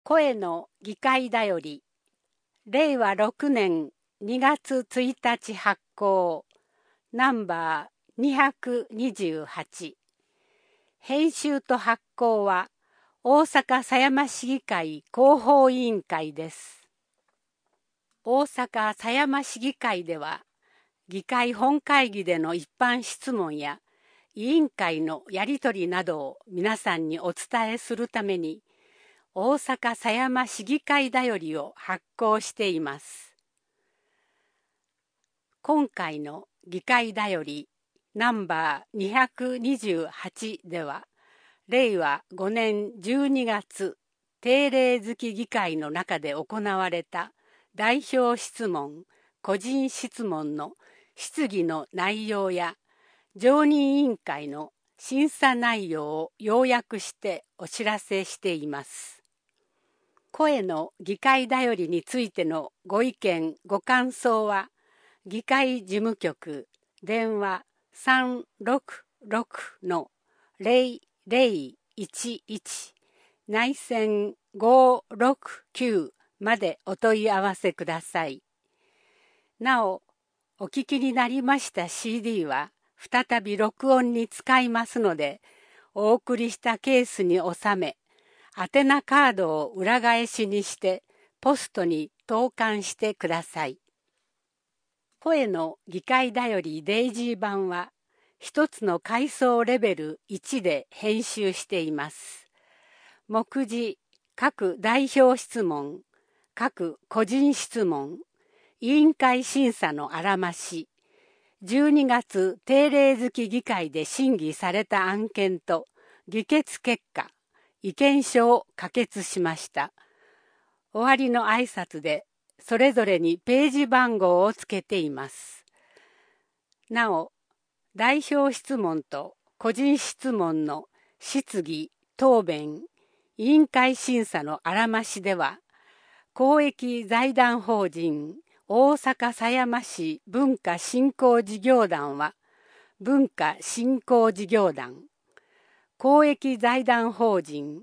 声の議会だより、令和6年2月1日発行、ナンバー228。編集と発行は、大阪狭山市議会広報委員会です。大阪狭山市議会では、議会本会議での一般質問や、委員会のやり取りなどを皆さんにお伝えするために、大阪狭山市議会だよりを発行しています。今回の議会だよりナンバー228では、令和5年12月定例付議会の中で行われた代表質問、個人質問の質疑の内容や常任委員会の審査内容を要約してお知らせしています。声の議会だよりについてのご意見ご感想は、議会事務局電話366-0011内線569までお問い合わせください。なお、お聞きになりました CD は再び録音に使いますので、お送りしたケースに収め、宛名カードを裏返しにしてポストに投函してください。声の議会だよりデイジー版は一つの階層レベル1で編集しています。目次、各代表質問、各個人質問、委員会審査のあらまし、12月定例付議会で審議された案件と議決結果、意見書を可決しました。終わりの挨拶でそれぞれにページ番号をつけています。なお、代表質問と個人質問の質疑、答弁、委員会審査のあらましでは、公益財団法人大阪狭山市文化振興事業団は文化振興事業団、公益財団法人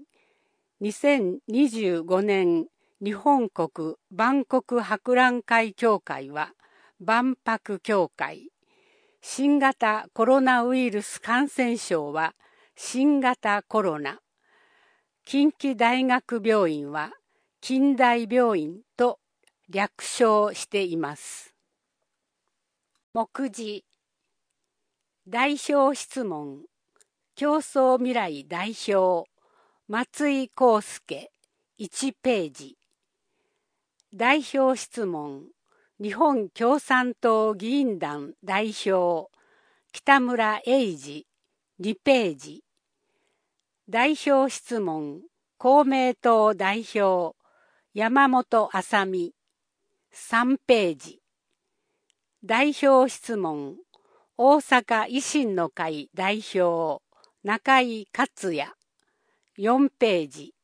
2025年日本国万国博覧会協会は万博協会、新型コロナウイルス感染症は新型コロナ、近畿大学病院は近大病院と略称しています。目次、代表質問、競争未来代表、松井康介、1ページ。代表質問、日本共産党議員団代表、北村英二、2ページ。代表質問、公明党代表、山本麻美、3ページ。代表質問、大阪維新の会代表、中井克也、4ページ。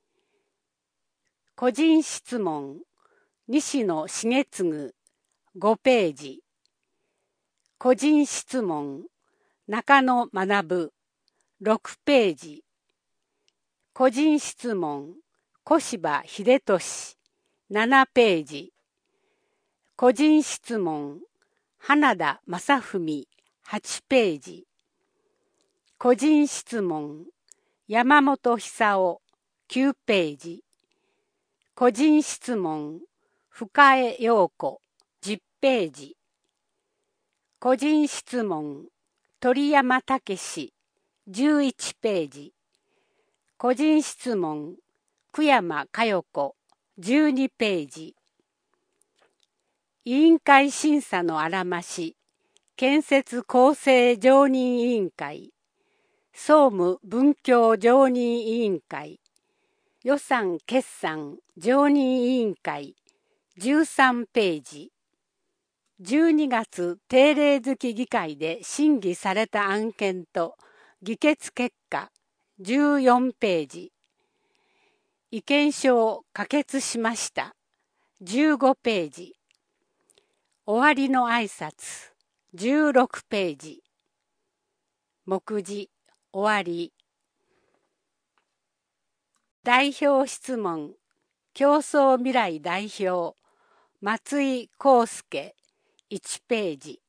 個人質問、西野重次、5ページ。個人質問、中野学、6ページ。個人質問、小柴秀俊、7ページ。個人質問、花田正文、8ページ。個人質問、山本久夫、9ページ。個人質問、深江陽子、10ページ。個人質問、鳥山武史、11ページ。個人質問、久山佳代子、12ページ。委員会審査のあらまし、建設構成常任委員会、総務文教常任委員会、予算決算常任委員会、13ページ。12月定例付議会で審議された案件と議決結果、14ページ。意見書を可決しました。15ページ。終わりの挨拶、16ページ。目次、終わり。代表質問、 競争未来代表松井康介1ページ。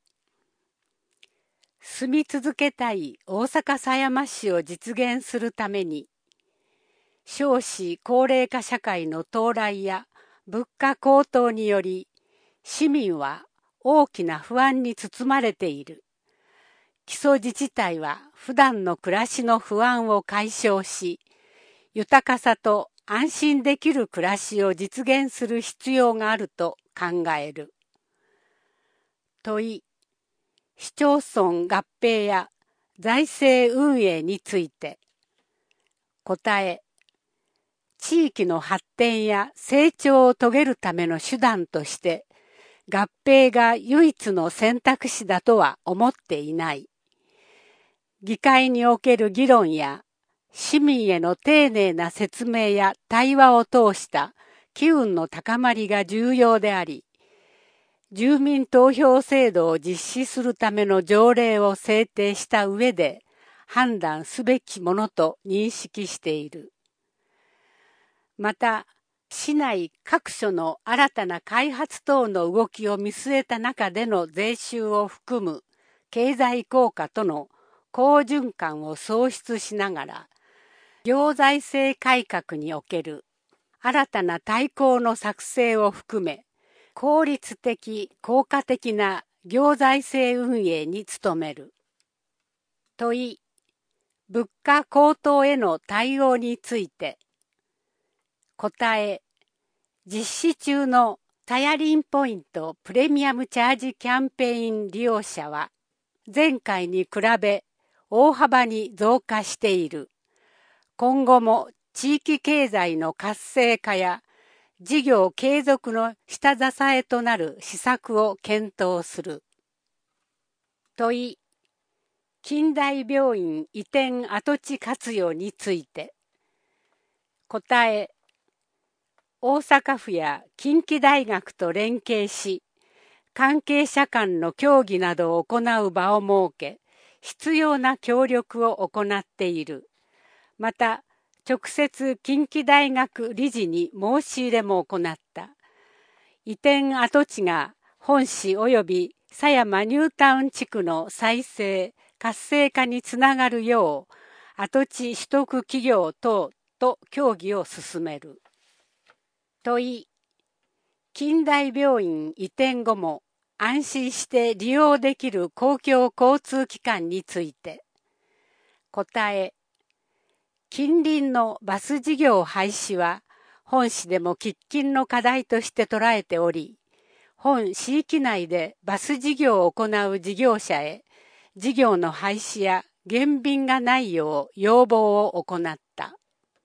住み続けたい大阪狭山市を実現するために、少子高齢化社会の到来や物価高騰により、市民は大きな不安に包まれている。基礎自治体は普段の暮らしの不安を解消し、豊かさと安心できる暮らしを実現する必要があると考える。問い、市町村合併や財政運営について。答え、地域の発展や成長を遂げるための手段として、合併が唯一の選択肢だとは思っていない。議会における議論や市民への丁寧な説明や対話を通した機運の高まりが重要であり、住民投票制度を実施するための条例を制定した上で判断すべきものと認識している。また、市内各所の新たな開発等の動きを見据えた中での税収を含む経済効果との好循環を創出しながら、行財政改革における新たな大綱の作成を含め、効率的・効果的な行財政運営に努める。問い、物価高騰への対応について。答え、実施中のサヤリンポイントプレミアムチャージキャンペーン利用者は、前回に比べ大幅に増加している。今後も地域経済の活性化や事業継続の下支えとなる施策を検討する。問い、近代病院移転跡地活用について。答え、大阪府や近畿大学と連携し、関係者間の協議などを行う場を設け、必要な協力を行っている。また、直接近畿大学理事に申し入れも行った。移転跡地が本市及び狭山ニュータウン地区の再生・活性化につながるよう、跡地取得企業等と協議を進める。問い、近代病院移転後も安心して利用できる公共交通機関について。答え、近隣のバス事業廃止は本市でも喫緊の課題として捉えており、本市域内でバス事業を行う事業者へ事業の廃止や減便がないよう要望を行った。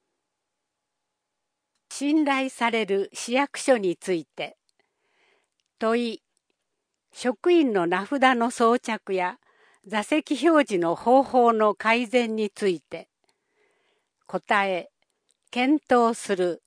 信頼される市役所について。問い、職員の名札の装着や座席表示の方法の改善について。答え、検討する。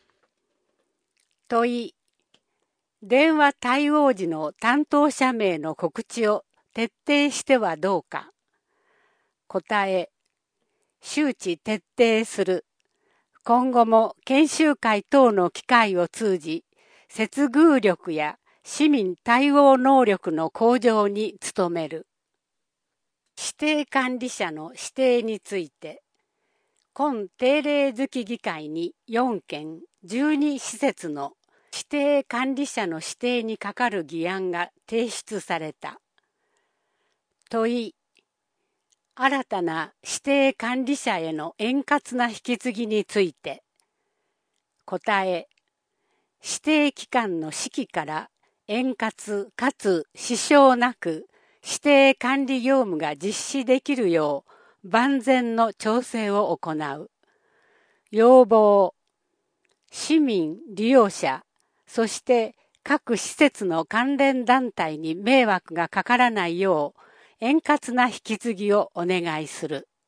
問い、電話対応時の担当者名の告知を徹底してはどうか。答え、周知徹底する。今後も研修会等の機会を通じ、接遇力や市民対応能力の向上に努める。指定管理者の指定について。今定例月議会に4件12施設の指定管理者の指定にかかる議案が提出された。問い、新たな指定管理者への円滑な引き継ぎについて。答え、指定機関の指揮から円滑かつ支障なく指定管理業務が実施できるよう万全の調整を行う。要望、市民、利用者、そして各施設の関連団体に迷惑がかからないよう円滑な引き継ぎをお願いする。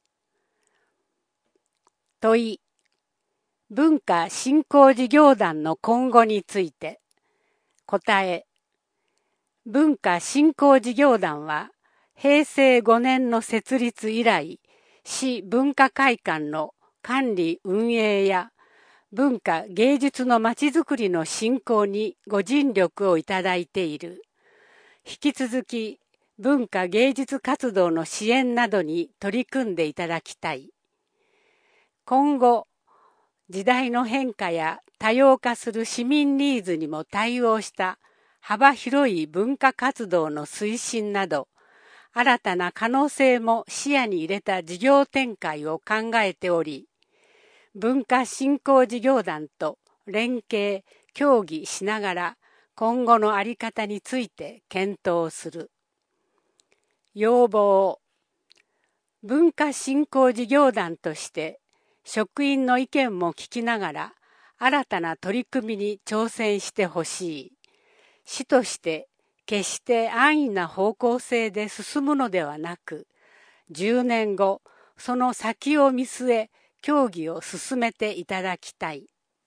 問い、文化振興事業団の今後について。答え、文化振興事業団は平成5年の設立以来、市文化会館の管理運営や文化芸術のまちづくりの振興にご尽力をいただいている。引き続き文化芸術活動の支援などに取り組んでいただきたい。今後、時代の変化や多様化する市民ニーズにも対応した幅広い文化活動の推進など、新たな可能性も視野に入れた事業展開を考えており、文化振興事業団と連携・協議しながら今後の在り方について検討する。要望。文化振興事業団として職員の意見も聞きながら新たな取り組みに挑戦してほしい。市として決して安易な方向性で進むのではなく、10年後、その先を見据え、協議を進めていただきたい。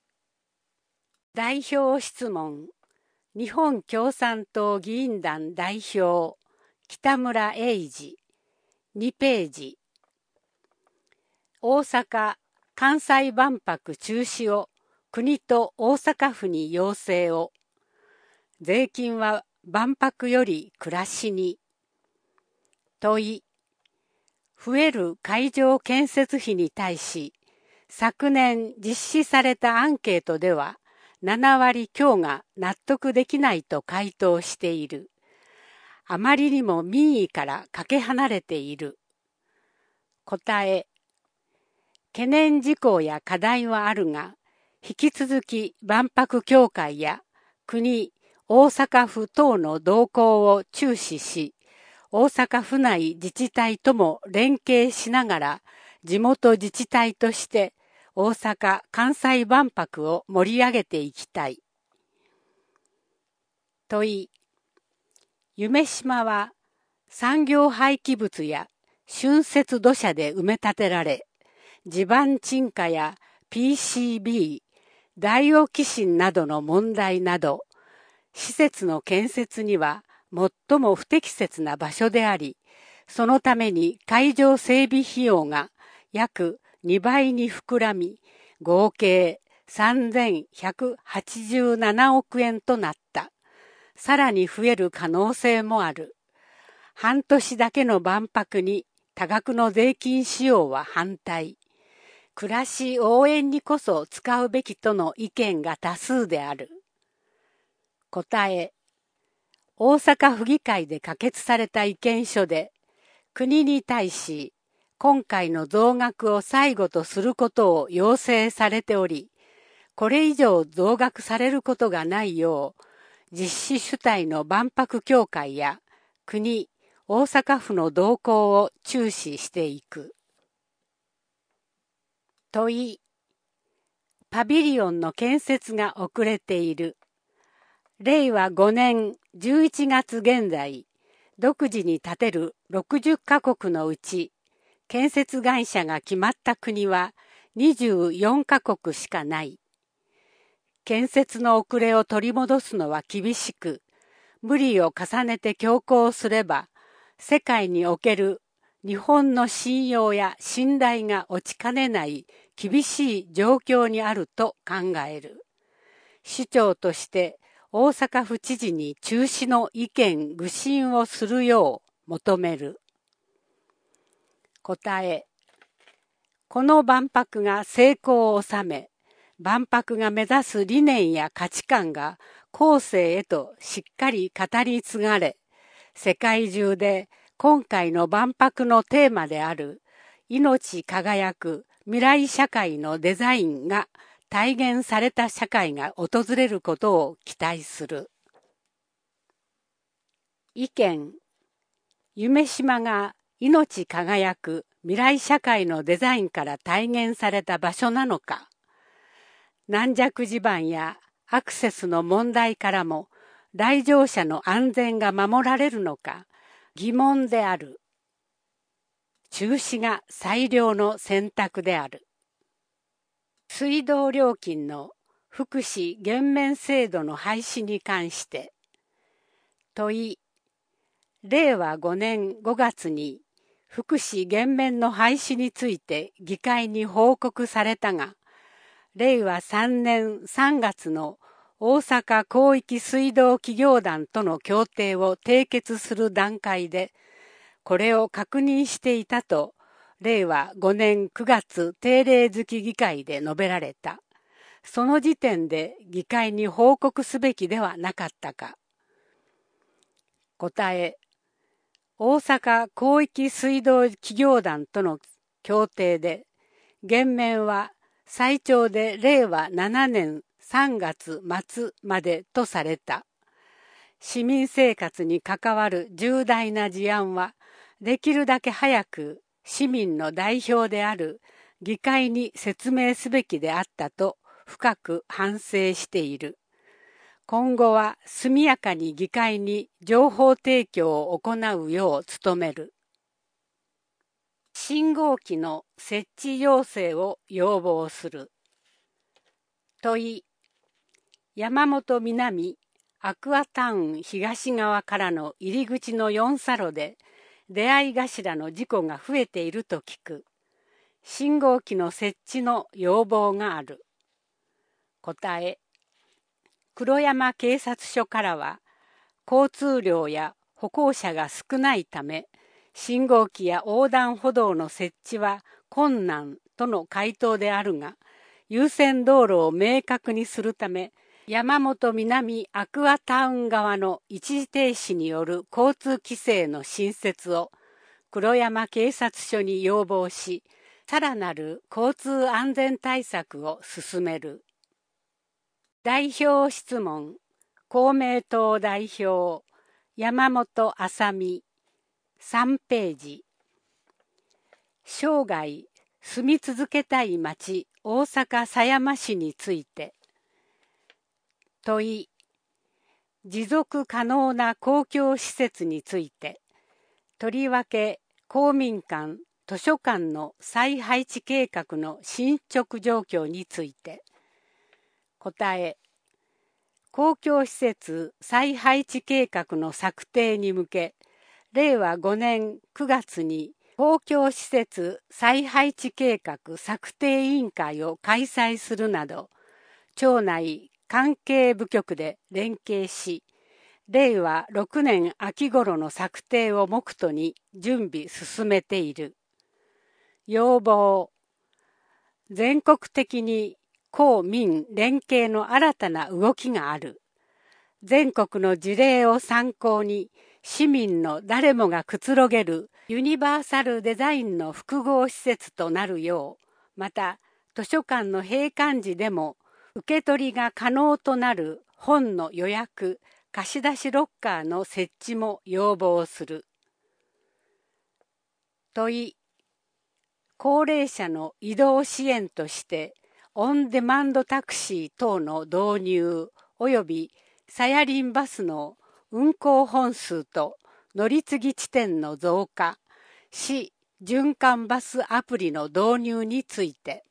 代表質問。日本共産党議員団代表、北村英二、2ページ。大阪・関西万博中止を国と大阪府に要請を。税金は万博より暮らしに。問い。増える会場建設費に対し、昨年実施されたアンケートでは、7割強が納得できないと回答している。あまりにも民意からかけ離れている。答え。懸念事項や課題はあるが、引き続き万博協会や国、大阪府等の動向を注視し、大阪府内自治体とも連携しながら、地元自治体として大阪・関西万博を盛り上げていきたい。問い。夢洲は産業廃棄物や浚渫土砂で埋め立てられ、地盤沈下や PCB、ダイオキシンなどの問題など、施設の建設には最も不適切な場所であり、そのために会場整備費用が約2倍に膨らみ、合計3187億円となった。さらに増える可能性もある。半年だけの万博に多額の税金使用は反対。暮らし応援にこそ使うべきとの意見が多数である。答え。大阪府議会で可決された意見書で、国に対し、今回の増額を最後とすることを要請されており、これ以上増額されることがないよう、実施主体の万博協会や国、大阪府の動向を注視していく。問い。パビリオンの建設が遅れている。令和5年11月現在、独自に建てる60カ国のうち、建設会社が決まった国は24カ国しかない。建設の遅れを取り戻すのは厳しく、無理を重ねて強行すれば、世界における日本の信用や信頼が落ちかねない厳しい状況にあると考える。市長として大阪府知事に中止の意見具申をするよう求める。答え。この万博が成功を収め、万博が目指す理念や価値観が後世へとしっかり語り継がれ、世界中で今回の万博のテーマである命輝く未来社会のデザインが体現された社会が訪れることを期待する。意見。夢洲が命輝く未来社会のデザインから体現された場所なのか、軟弱地盤やアクセスの問題からも来場者の安全が守られるのか疑問である。中止が最良の選択である。水道料金の福祉減免制度の廃止に関して問い。令和5年5月に福祉減免の廃止について議会に報告されたが、 令和3年3月の大阪広域水道企業団との協定を締結する段階で、これを確認していたと、令和5年9月定例付議会で述べられた。その時点で議会に報告すべきではなかったか。答え、大阪広域水道企業団との協定で、減免は最長で令和7年3月末までとされた。市民生活に関わる重大な事案は、できるだけ早く市民の代表である議会に説明すべきであったと深く反省している。今後は速やかに議会に情報提供を行うよう努める。信号機の設置要請を要望する。問い、山本南アクアタウン東側からの入り口の4差路で出会い頭の事故が増えていると聞く。信号機の設置の要望がある。答え、黒山警察署からは交通量や歩行者が少ないため、信号機や横断歩道の設置は困難との回答であるが、優先道路を明確にするため、山本南アクアタウン側の一時停止による交通規制の新設を黒山警察署に要望し、さらなる交通安全対策を進める。代表質問、公明党代表、山本あさみ、3ページ。生涯住み続けたい町、大阪狭山市について。問い、持続可能な公共施設について、とりわけ公民館、図書館の再配置計画の進捗状況について。答え、公共施設再配置計画の策定に向け、令和5年9月に公共施設再配置計画策定委員会を開催するなど、庁内関係部局で連携し、令和6年秋頃の策定を目途に準備進めている。要望、全国的に公民連携の新たな動きがある。全国の事例を参考に、市民の誰もがくつろげるユニバーサルデザインの複合施設となるよう、また図書館の閉館時でも受け取りが可能となる本の予約、貸し出しロッカーの設置も要望する。問い、高齢者の移動支援としてオンデマンドタクシー等の導入及びサヤリンバスの運行本数と乗り継ぎ地点の増加、市循環バスアプリの導入について。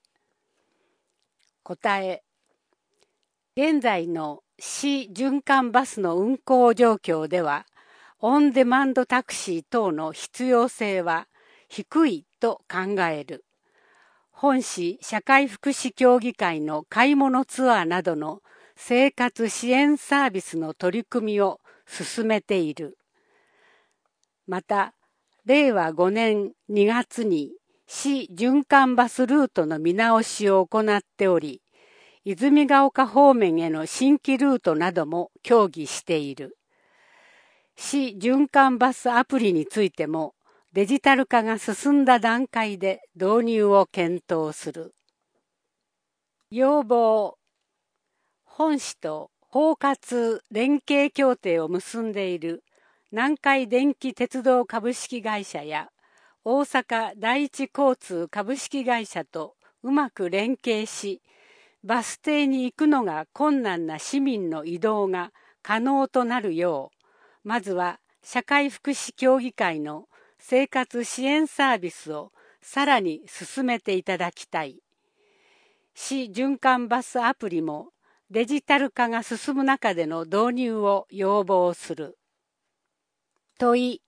答え、現在の市循環バスの運行状況では、オンデマンドタクシー等の必要性は低いと考える。本市社会福祉協議会の買い物ツアーなどの生活支援サービスの取り組みを進めている。また、令和5年2月に市循環バスルートの見直しを行っており、泉ヶ丘方面への新規ルートなども協議している。市循環バスアプリについてもデジタル化が進んだ段階で導入を検討する。要望、本市と包括連携協定を結んでいる南海電気鉄道株式会社や大阪第一交通株式会社とうまく連携し、バス停に行くのが困難な市民の移動が可能となるよう、まずは社会福祉協議会の生活支援サービスをさらに進めていただきたい。市循環バスアプリもデジタル化が進む中での導入を要望する。問い、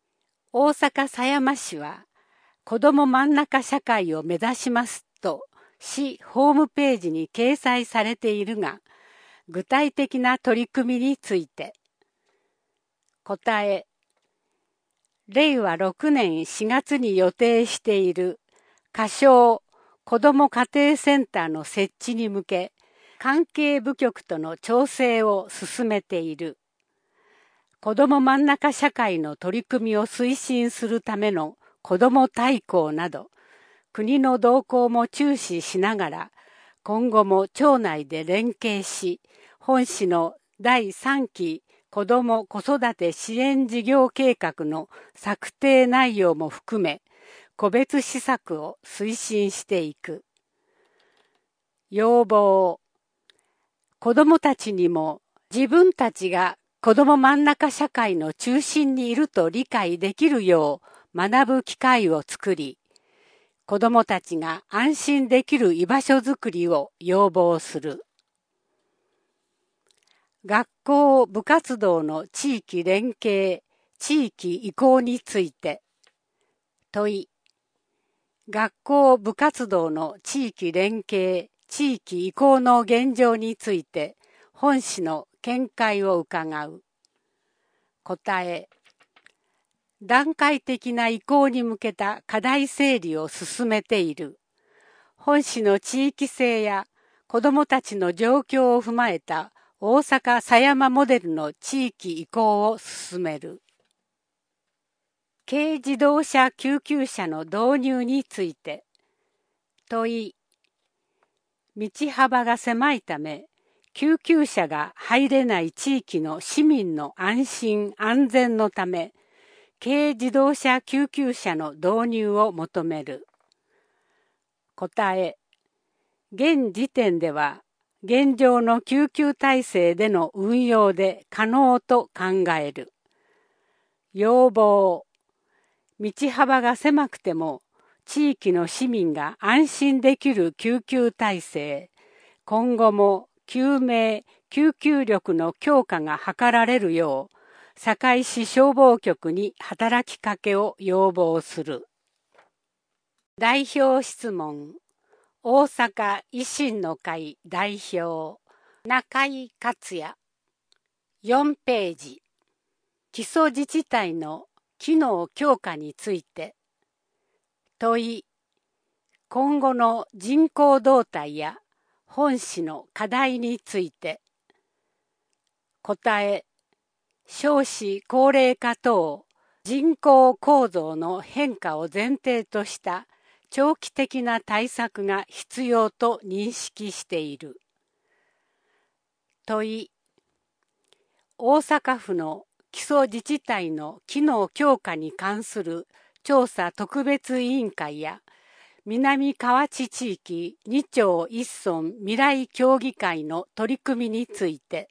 大阪狭山市は子ども真ん中社会を目指しますと市ホームページに掲載されているが、具体的な取り組みについて。答え。令和6年4月に予定している仮称子ども家庭センターの設置に向け、関係部局との調整を進めている。子ども真ん中社会の取り組みを推進するための子ども大綱など、国の動向も注視しながら、今後も庁内で連携し、本市の第3期子ども子育て支援事業計画の策定内容も含め、個別施策を推進していく。要望。子どもたちにも自分たちが子ども真ん中社会の中心にいると理解できるよう学ぶ機会を作り、子どもたちが安心できる居場所づくりを要望する。学校部活動の地域連携、地域移行について。問い。学校部活動の地域連携、地域移行の現状について、本市の見解を伺う。答え。段階的な移行に向けた課題整理を進めている。本市の地域性や子どもたちの状況を踏まえた大阪狭山モデルの地域移行を進める。軽自動車救急車の導入について。問い。道幅が狭いため、救急車が入れない地域の市民の安心安全のため、軽自動車救急車の導入を求める。答え。現時点では、現状の救急体制での運用で可能と考える。要望。道幅が狭くても、地域の市民が安心できる救急体制、今後も救命・救急力の強化が図られるよう、堺市消防局に働きかけを要望する。代表質問。大阪維新の会代表、中井克也。4ページ。基礎自治体の機能強化について。問い。今後の人口動態や本市の課題について。答え。少子高齢化等人口構造の変化を前提とした長期的な対策が必要と認識している。問い。大阪府の基礎自治体の機能強化に関する調査特別委員会や南河内地域2町1村未来協議会の取り組みについて。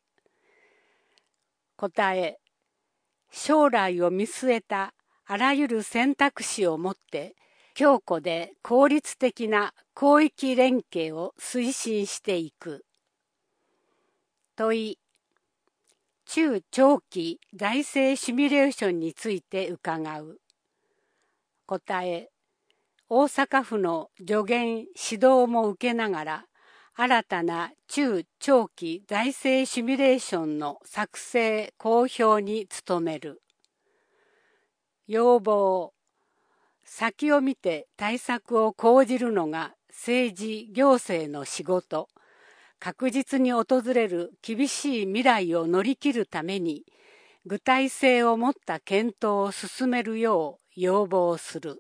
答え。将来を見据えたあらゆる選択肢をもって強固で効率的な広域連携を推進していく。問い。中長期財政シミュレーションについて伺う。答え。大阪府の助言・指導も受けながら、新たな中長期財政シミュレーションの作成・公表に努める。要望。先を見て対策を講じるのが政治・行政の仕事。確実に訪れる厳しい未来を乗り切るために、具体性を持った検討を進めるよう要望する。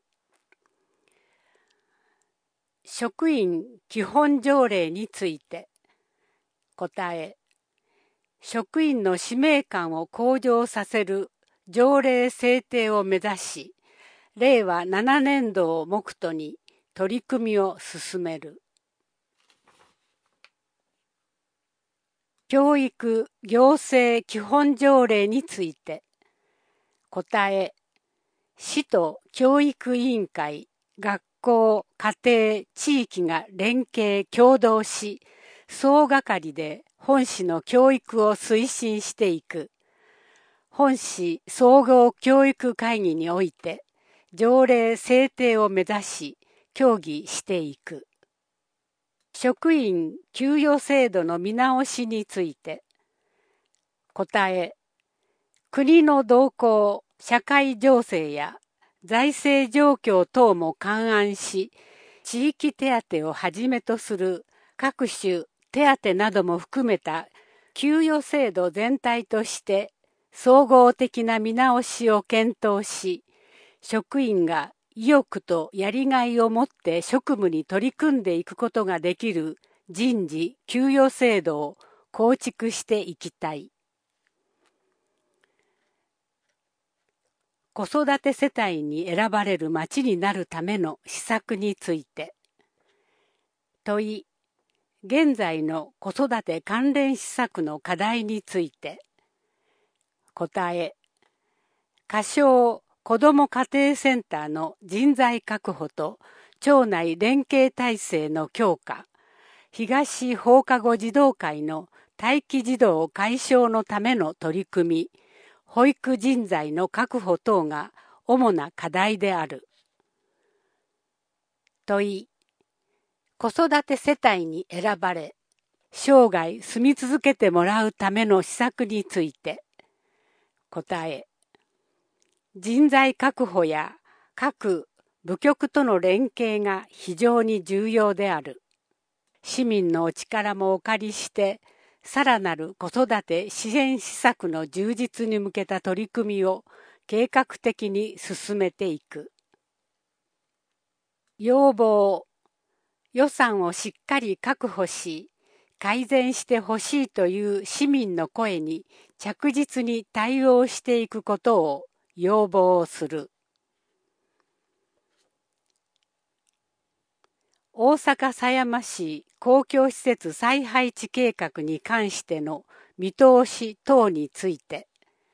職員基本条例について。答え。職員の使命感を向上させる条例制定を目指し、令和7年度を目途に取り組みを進める。教育行政基本条例について。答え。市と教育委員会、学校、家庭、地域が連携協働し、総がかりで本市の教育を推進していく。本市総合教育会議において、条例制定を目指し、協議していく。 職員給与制度の見直しについて。答え、国の動向、社会情勢や財政状況等も勘案し、地域手当をはじめとする各種手当なども含めた給与制度全体として総合的な見直しを検討し、職員が意欲とやりがいを持って職務に取り組んでいくことができる人事・給与制度を構築していきたい。子育て世帯に選ばれる町になるための施策について。問い、現在の子育て関連施策の課題について。答え、仮称子ども家庭センターの人材確保と町内連携体制の強化、東放課後児童会の待機児童解消のための取り組み、保育人材の確保等が主な課題である。問い、子育て世帯に選ばれ、生涯住み続けてもらうための施策について。答え、人材確保や各部局との連携が非常に重要である。市民のお力もお借りして、さらなる子育て支援施策の充実に向けた取り組みを計画的に進めていく。要望、予算をしっかり確保し、改善してほしいという市民の声に着実に対応していくことを要望する。大阪狭山市公共施設再配置計画に関しての見通し等について。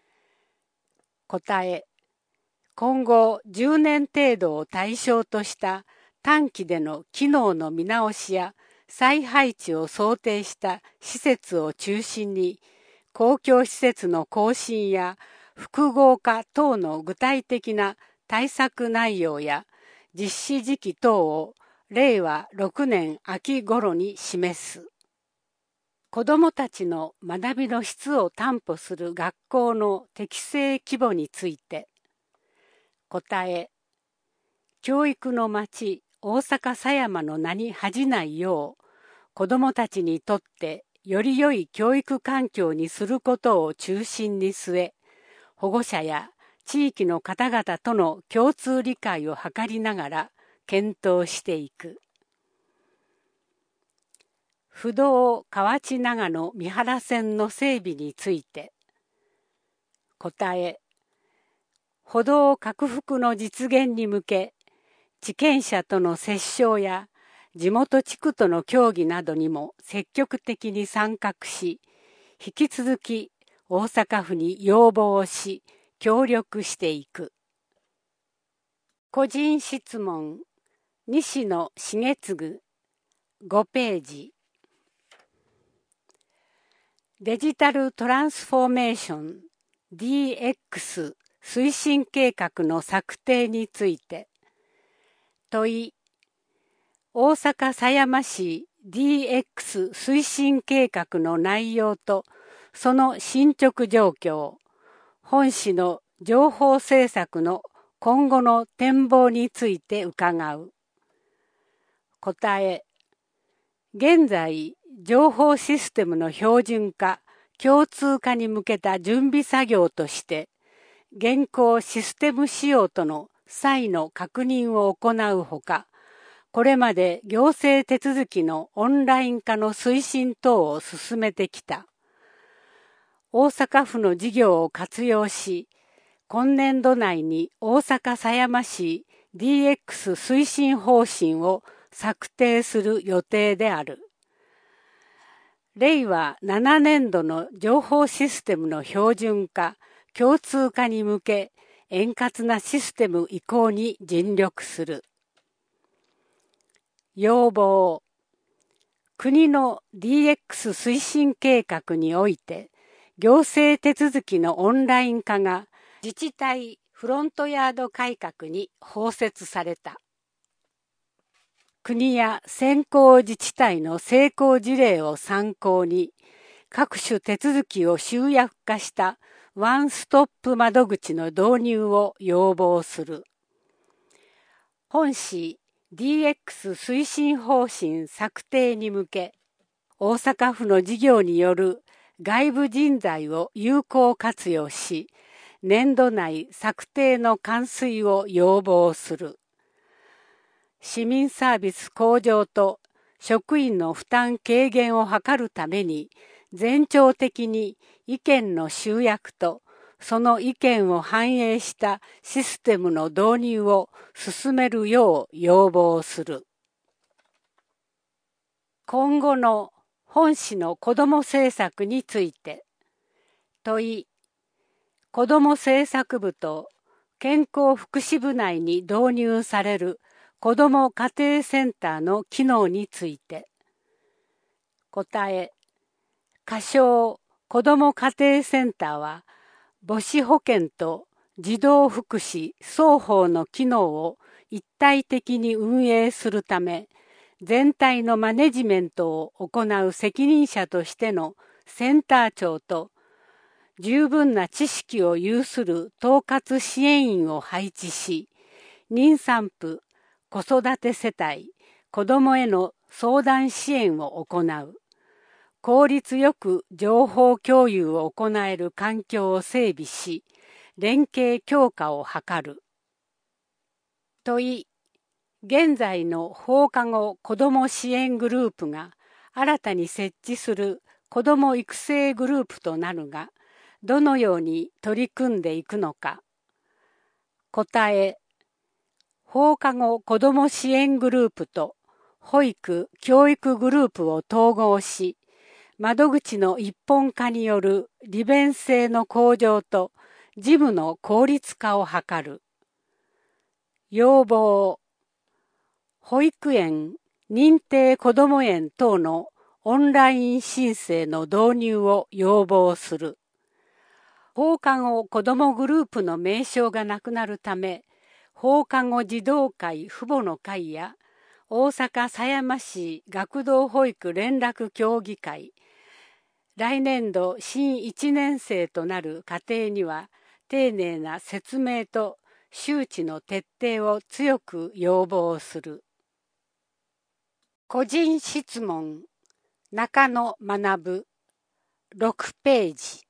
答え、今後10年程度を対象とした短期での機能の見直しや再配置を想定した施設を中心に、公共施設の更新や複合化等の具体的な対策内容や実施時期等を令和6年秋頃に示す。子どもたちの学びの質を担保する学校の適正規模について。答え、教育の街大阪狭山の名に恥じないよう、子どもたちにとってより良い教育環境にすることを中心に据え、保護者や地域の方々との共通理解を図りながら検討していく。不動河内長野三原線の整備について。答え、歩道拡幅の実現に向け、地権者との折衝や地元地区との協議などにも積極的に参画し、引き続き大阪府に要望をし、協力していく。個人質問、西野重次、5ページ。デジタルトランスフォーメーション DX 推進計画の策定について。問い、大阪狭山市 DX 推進計画の内容とその進捗状況、本市の情報政策の今後の展望について伺う。答え、現在、情報システムの標準化、共通化に向けた準備作業として、現行システム使用との際の確認を行うほか、これまで行政手続きのオンライン化の推進等を進めてきた。大阪府の事業を活用し、今年度内に大阪狭山市 DX 推進方針を策定する予定である。令和7年度の情報システムの標準化、共通化に向け、円滑なシステム移行に尽力する。要望。国の DX 推進計画において、行政手続きのオンライン化が自治体フロントヤード改革に包摂された。 国や先行自治体の成功事例を参考に、各種手続きを集約化したワンストップ窓口の導入を要望する。本市 DX 推進方針策定に向け、大阪府の事業による外部人材を有効活用し、年度内策定の完遂を要望する。市民サービス向上と職員の負担軽減を図るために、全庁的に意見の集約とその意見を反映したシステムの導入を進めるよう要望する。今後の本市の子ども政策について、問い、子ども政策部と健康福祉部内に導入される子ども家庭センターの機能について、答え、仮称子ども家庭センターは、母子保健と児童福祉双方の機能を一体的に運営するため、全体のマネジメントを行う責任者としてのセンター長と、十分な知識を有する統括支援員を配置し、妊産婦、子育て世帯、子どもへの相談支援を行う。効率よく情報共有を行える環境を整備し、連携強化を図る。問い、現在の放課後子ども支援グループが新たに設置する子ども育成グループとなるが、どのように取り組んでいくのか。答え、放課後子ども支援グループと保育・教育グループを統合し、窓口の一本化による利便性の向上と事務の効率化を図る。要望、保育園、認定こども園等のオンライン申請の導入を要望する。放課後子どもグループの名称がなくなるため、放課後児童会父母の会や大阪狭山市学童保育連絡協議会、来年度新1年生となる家庭には丁寧な説明と周知の徹底を強く要望する。個人質問、中野学6ページ。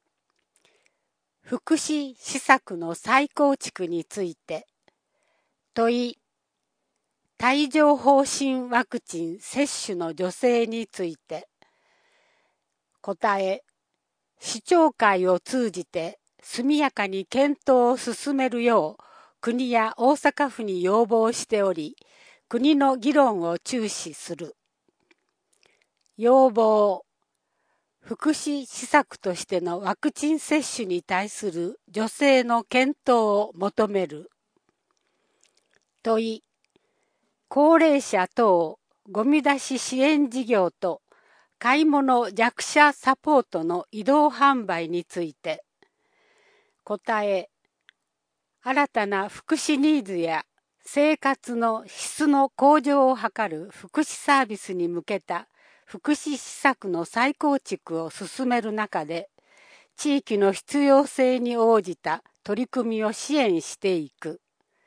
福祉施策の再構築について、問い、帯状疱疹ワクチン接種の助成について、答え、市長会を通じて速やかに検討を進めるよう国や大阪府に要望しており、国の議論を注視する。要望、福祉施策としてのワクチン接種に対する助成の検討を求める。問い、高齢者等ごみ出し支援事業と買い物弱者サポートの移動販売について、答え、新たな福祉ニーズや生活の質の向上を図る福祉サービスに向けた福祉施策の再構築を進める中で、地域の必要性に応じた取り組みを支援していく。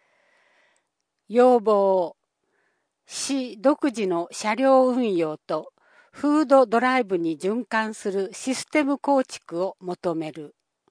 要望、市独自の車両運用とフードドライブに循環するシステム構築を求める。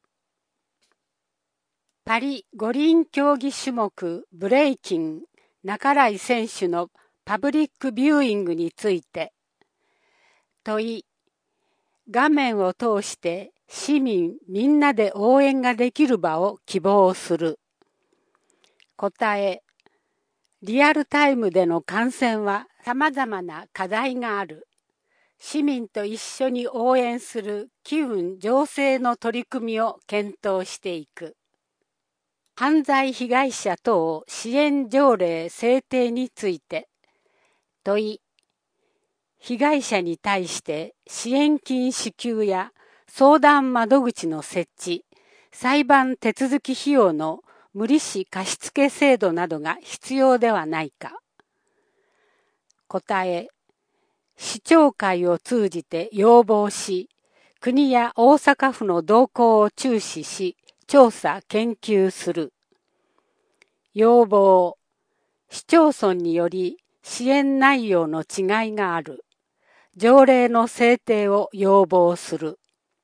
パリ五輪競技種目ブレイキン半井選手のパブリックビューイングについて、問い、画面を通して市民みんなで応援ができる場を希望する。答え、リアルタイムでの観戦は様々な課題がある。市民と一緒に応援する機運醸成の取り組みを検討していく。犯罪被害者等支援条例制定について、問い、被害者に対して支援金支給や相談窓口の設置、裁判手続き費用の無利子貸付制度などが必要ではないか。 答え、市長会を通じて要望し、国や大阪府の動向を注視し、調査・研究する。要望、市町村により支援内容の違いがある。条例の制定を要望する。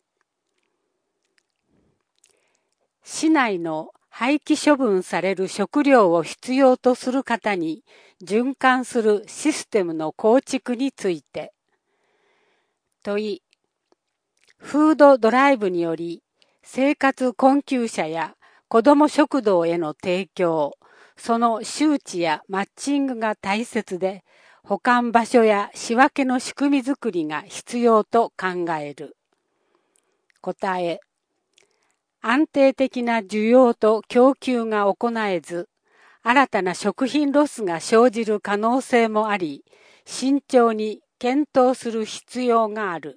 市内の廃棄処分される食料を必要とする方に循環するシステムの構築について。問い、フードドライブにより生活困窮者や子ども食堂への提供、その周知やマッチングが大切で、保管場所や仕分けの仕組みづくりが必要と考える。答え、安定的な需要と供給が行えず、新たな食品ロスが生じる可能性もあり、慎重に検討する必要がある。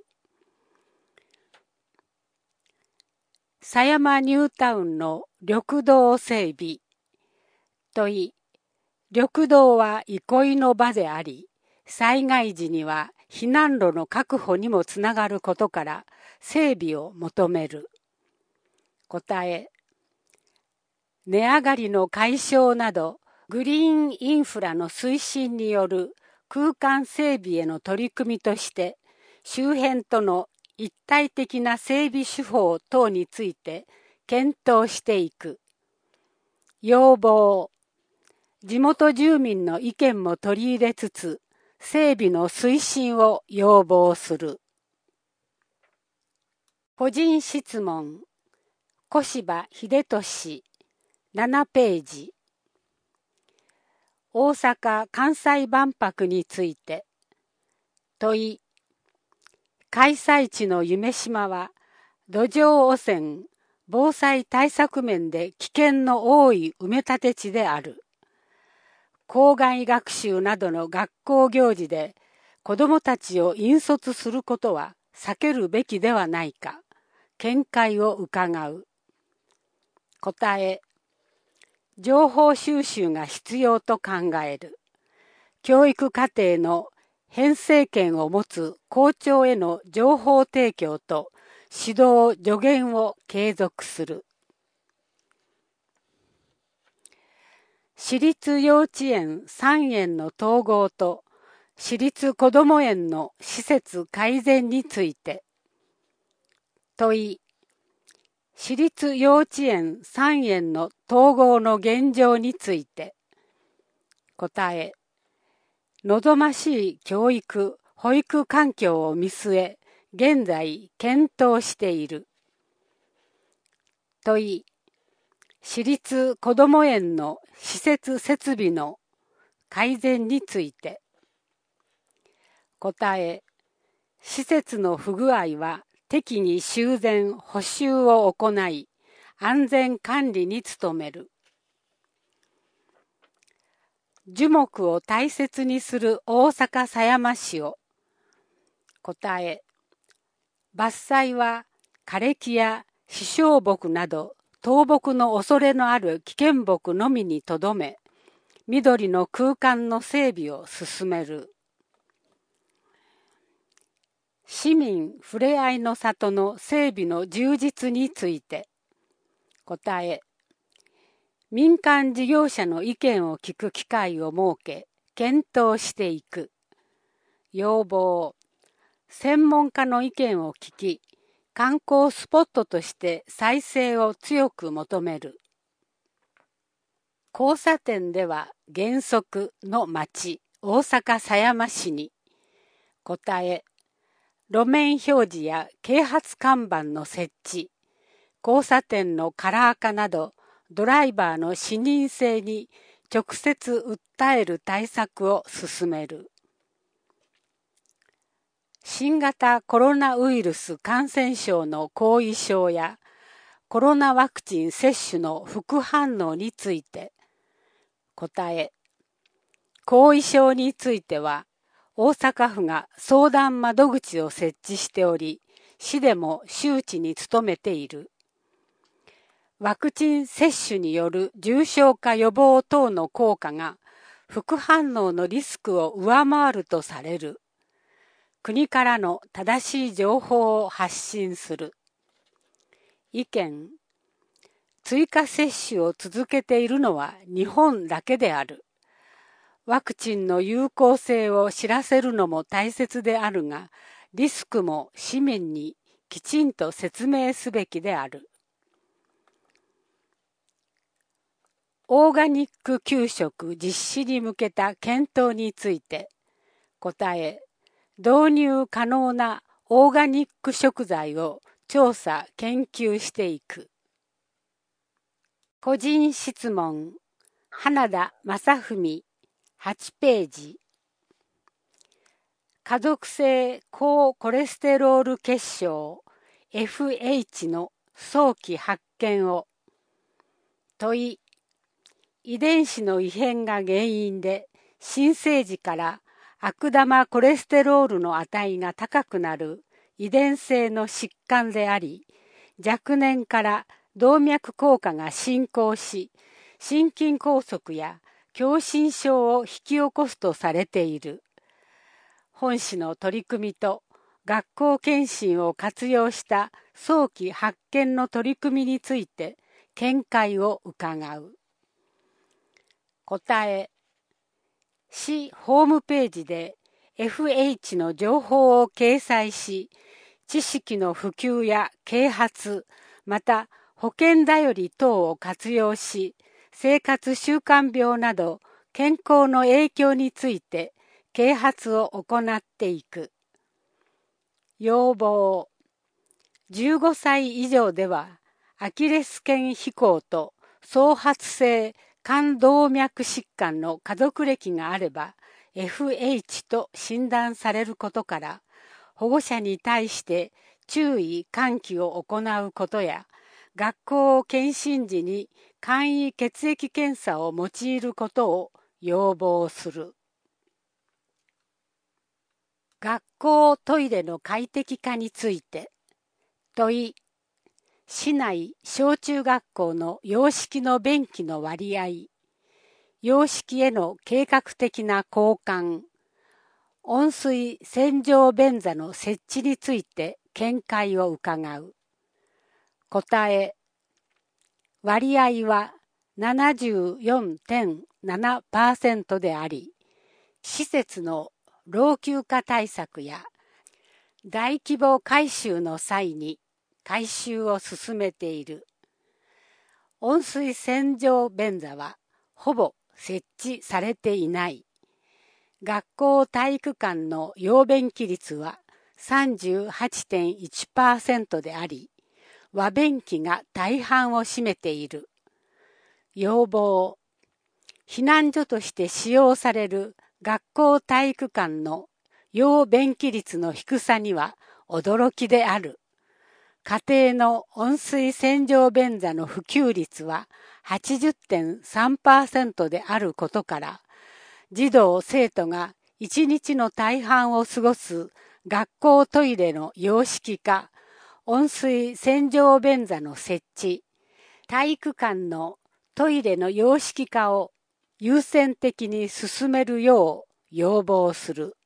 狭山ニュータウンの緑道整備。問い、緑道は憩いの場であり、災害時には避難路の確保にもつながることから整備を求める。答え、値上がりの解消などグリーンインフラの推進による空間整備への取り組みとして周辺との一体的な整備手法等について検討していく。要望、地元住民の意見も取り入れつつ整備の推進を要望する。個人質問、小柴秀俊7ページ。大阪・関西万博について。問い、開催地の夢洲は土壌汚染、防災対策面で危険の多い埋め立て地である。校外学習などの学校行事で子どもたちを引率することは避けるべきではないか、見解を伺う。答え、情報収集が必要と考える。教育課程の編成権を持つ校長への情報提供と指導助言を継続する。私立幼稚園3園の統合と私立こども園の施設改善について。問い、私立幼稚園3園の統合の現状について。答え、望ましい教育・保育環境を見据え、現在検討している。問い、私立こども園の施設設備の改善について。答え、施設の不具合は適宜修繕・補修を行い、安全管理に努める。樹木を大切にする大阪狭山市を。答え、伐採は枯れ木や視床木など倒木の恐れのある危険木のみにとどめ、緑の空間の整備を進める。市民ふれあいの里の整備の充実について。答え、民間事業者の意見を聞く機会を設け、検討していく。要望、専門家の意見を聞き、観光スポットとして再生を強く求める。交差点では原則の町、大阪狭山市に。答え、路面表示や啓発看板の設置、交差点のカラー化など、ドライバーの視認性に直接訴える対策を進める。新型コロナウイルス感染症の後遺症やコロナワクチン接種の副反応について。答え、後遺症については大阪府が相談窓口を設置しており、市でも周知に努めている。ワクチン接種による重症化予防等の効果が副反応のリスクを上回るとされる。国からの正しい情報を発信する。意見。追加接種を続けているのは日本だけである。ワクチンの有効性を知らせるのも大切であるが、リスクも市民にきちんと説明すべきである。オーガニック給食実施に向けた検討について、答え、導入可能なオーガニック食材を調査・研究していく。個人質問、花田正文、8ページ。家族性高コレステロール血症 FH の早期発見を。問い、遺伝子の異変が原因で新生児から悪玉コレステロールの値が高くなる遺伝性の疾患であり、若年から動脈硬化が進行し、心筋梗塞や狭心症を引き起こすとされている。本市の取り組みと学校検診を活用した早期発見の取り組みについて見解を伺う。答え。市ホームページで FH の情報を掲載し、知識の普及や啓発、また保険だより等を活用し、生活習慣病など健康の影響について啓発を行っていく。要望。15歳以上ではアキレス腱飛行と早発性冠動脈疾患の家族歴があれば FH と診断されることから、保護者に対して注意喚起を行うことや、学校検診時に簡易血液検査を用いることを要望する。学校トイレの快適化について。問い。市内小中学校の洋式の便器の割合、洋式への計画的な交換、温水洗浄便座の設置について見解を伺う。答え。割合は 74.7% であり、施設の老朽化対策や大規模改修の際に改修を進めている。温水洗浄便座はほぼ設置されていない。学校体育館の用便器率は 38.1% であり、和便器が大半を占めている。要望。避難所として使用される学校体育館の用便器率の低さには驚きである。家庭の温水洗浄便座の普及率は 80.3% であることから、児童生徒が一日の大半を過ごす学校トイレの洋式化、温水洗浄便座の設置、体育館のトイレの洋式化を優先的に進めるよう要望する。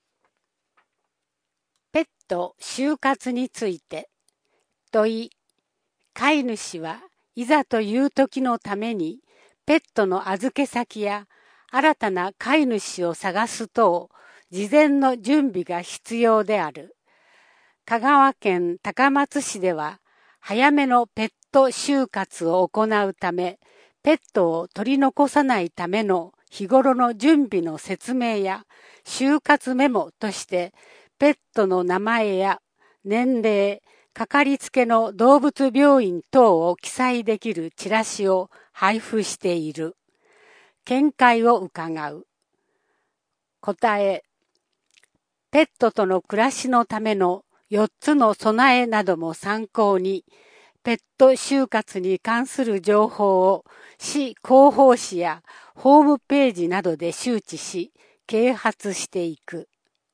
ペット終活について。問い。飼い主はいざという時のためにペットの預け先や新たな飼い主を探す等事前の準備が必要である。香川県高松市では早めのペット終活を行うため、ペットを取り残さないための日頃の準備の説明や終活メモとして、ペットの名前や年齢、かかりつけの動物病院等を記載できるチラシを配布している。見解を伺う。答え。ペットとの暮らしのための4つの備えなども参考に、ペット終活に関する情報を市広報誌やホームページなどで周知し、啓発していく。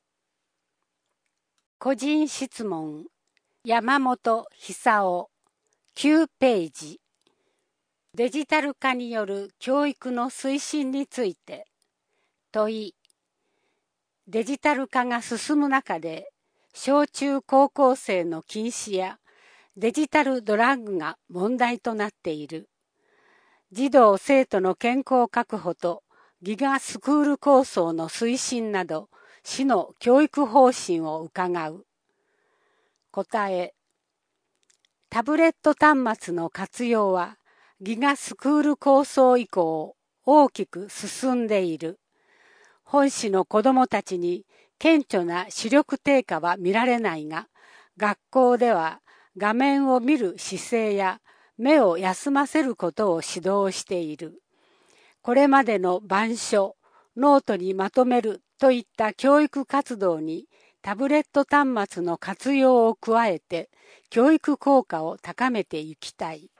個人質問。山本久夫、9ページ。デジタル化による教育の推進について。 問い。デジタル化が進む中で、小中高校生の禁止やデジタルドラッグが問題となっている。児童生徒の健康確保とギガスクール構想の推進など、市の教育方針を伺う。答え。タブレット端末の活用はギガスクール構想以降大きく進んでいる。本市の子どもたちに顕著な視力低下は見られないが、学校では画面を見る姿勢や目を休ませることを指導している。これまでの板書、ノートにまとめるといった教育活動にタブレット端末の活用を加えて教育効果を高めていきたい。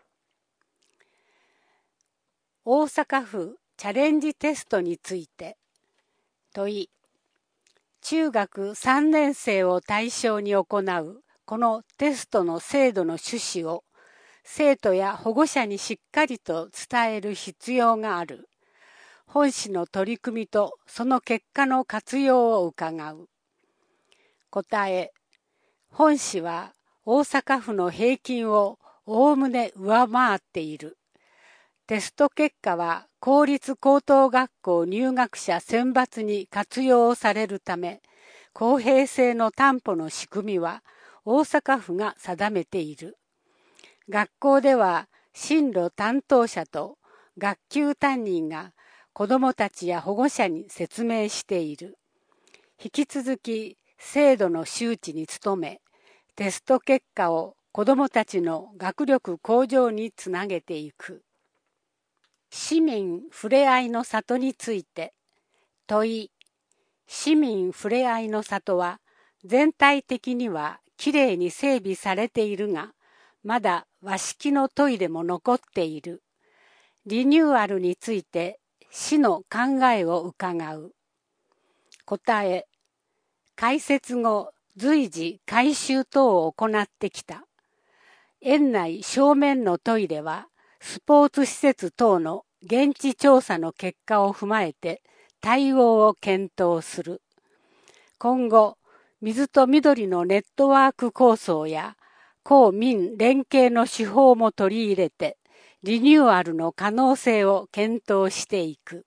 大阪府チャレンジテストについて問い。中学3年生を対象に行うこのテストの制度の趣旨を生徒や保護者にしっかりと伝える必要がある。本市の取り組みとその結果の活用を伺う。答え。本市は大阪府の平均をおおむね上回っている。テスト結果は公立高等学校入学者選抜に活用されるため、公平性の担保の仕組みは大阪府が定めている。学校では進路担当者と学級担任が子どもたちや保護者に説明している。引き続き制度の周知に努め、テスト結果を子どもたちの学力向上につなげていく。市民ふれあいの里について問い。市民ふれあいの里は全体的にはきれいに整備されているが、まだ和式のトイレも残っている。リニューアルについて市の考えを伺う。答え。開設後随時改修等を行ってきた。園内正面のトイレはスポーツ施設等の現地調査の結果を踏まえて対応を検討する。今後、水と緑のネットワーク構想や公民連携の手法も取り入れて、リニューアルの可能性を検討していく。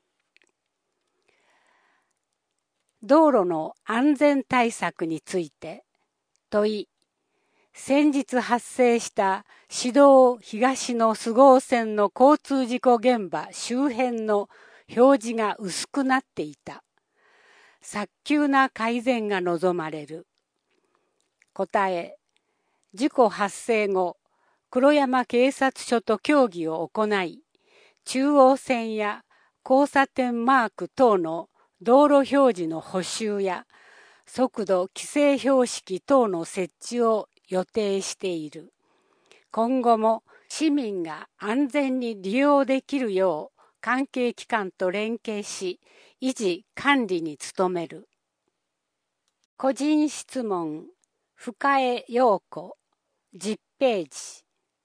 道路の安全対策について問い。先日発生した市道東の菅生線の交通事故現場周辺の表示が薄くなっていた。早急な改善が望まれる。答え。事故発生後、黒山警察署と協議を行い、中央線や交差点マーク等の道路表示の補修や速度規制標識等の設置を予定している。今後も市民が安全に利用できるよう関係機関と連携し、維持管理に努める。個人質問、深江陽子、10ページ。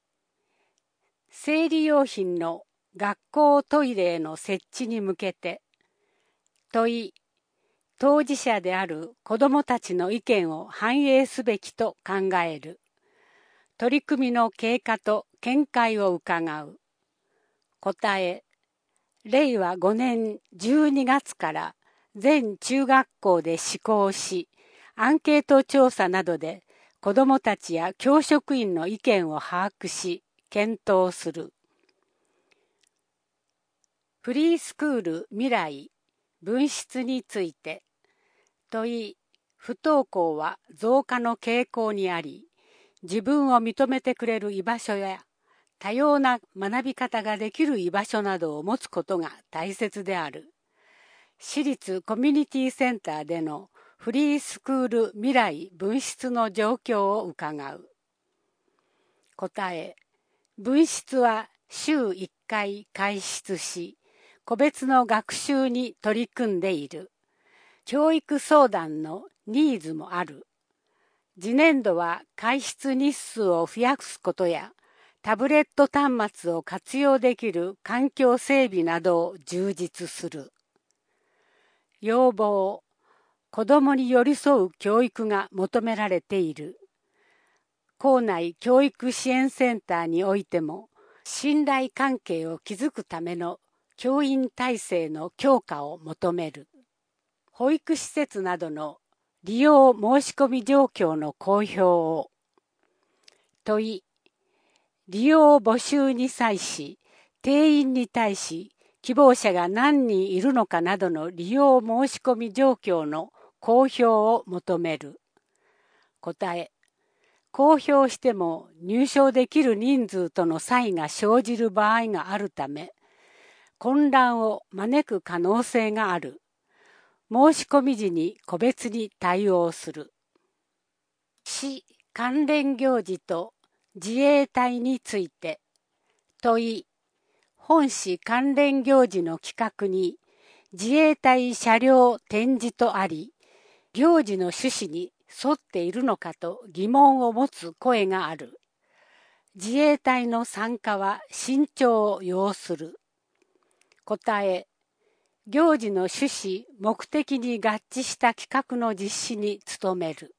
生理用品の学校トイレへの設置に向けて、問い。当事者である子どもたちの意見を反映すべきと考える。取り組みの経過と見解を伺う。答え。令和5年12月から全中学校で施行し、アンケート調査などで子どもたちや教職員の意見を把握し、検討する。フリースクール未来分室について問い。不登校は増加の傾向にあり、自分を認めてくれる居場所や多様な学び方ができる居場所などを持つことが大切である。私立コミュニティセンターでのフリースクール未来分室の状況を伺う。答え。分室は週1回開室し、個別の学習に取り組んでいる。教育相談のニーズもある。次年度は開室日数を増やすことや、タブレット端末を活用できる環境整備などを充実する。 要望、子どもに寄り添う教育が求められている。校内教育支援センターにおいても、信頼関係を築くための教員体制の強化を求める。保育施設などの利用申し込み状況の公表を。問い、利用募集に際し、定員に対し、希望者が何人いるのかなどの利用申し込み状況の公表を求める。答え、公表しても入所できる人数との差異が生じる場合があるため、混乱を招く可能性がある。申し込み時に個別に対応する。市関連行事と自衛隊について。問い、本市関連行事の企画に自衛隊車両展示とあり、行事の趣旨に沿っているのかと疑問を持つ声がある。自衛隊の参加は慎重を要する。答え、行事の趣旨・目的に合致した企画の実施に努める。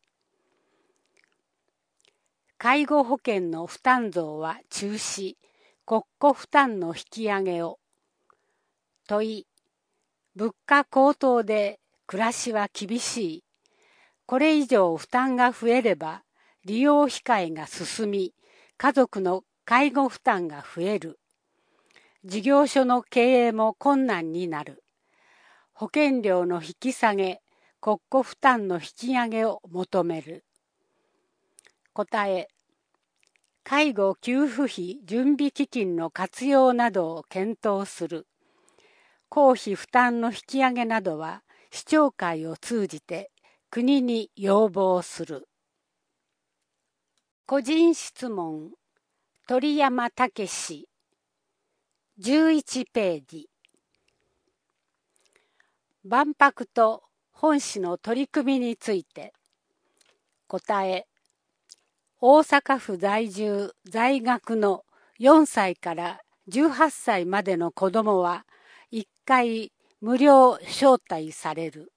介護保険の負担増は中止、国庫負担の引き上げを。問い、物価高騰で暮らしは厳しい。これ以上負担が増えれば、利用控えが進み、家族の介護負担が増える。事業所の経営も困難になる。保険料の引き下げ、国庫負担の引き上げを求める。答え、介護給付費準備基金の活用などを検討する。公費負担の引き上げなどは、市長会を通じて国に要望する。個人質問、鳥山武史、11ページ。万博と本市の取り組みについて。答え、大阪府在住在学の4歳から18歳までの子どもは1回無料招待される。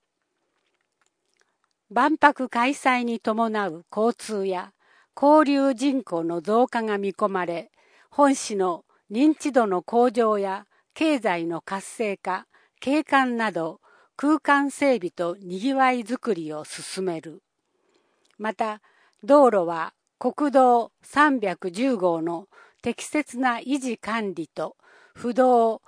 万博開催に伴う交通や交流人口の増加が見込まれ、本市の認知度の向上や経済の活性化、景観など空間整備とにぎわいづくりを進める。また、道路は国道310号の適切な維持管理と府道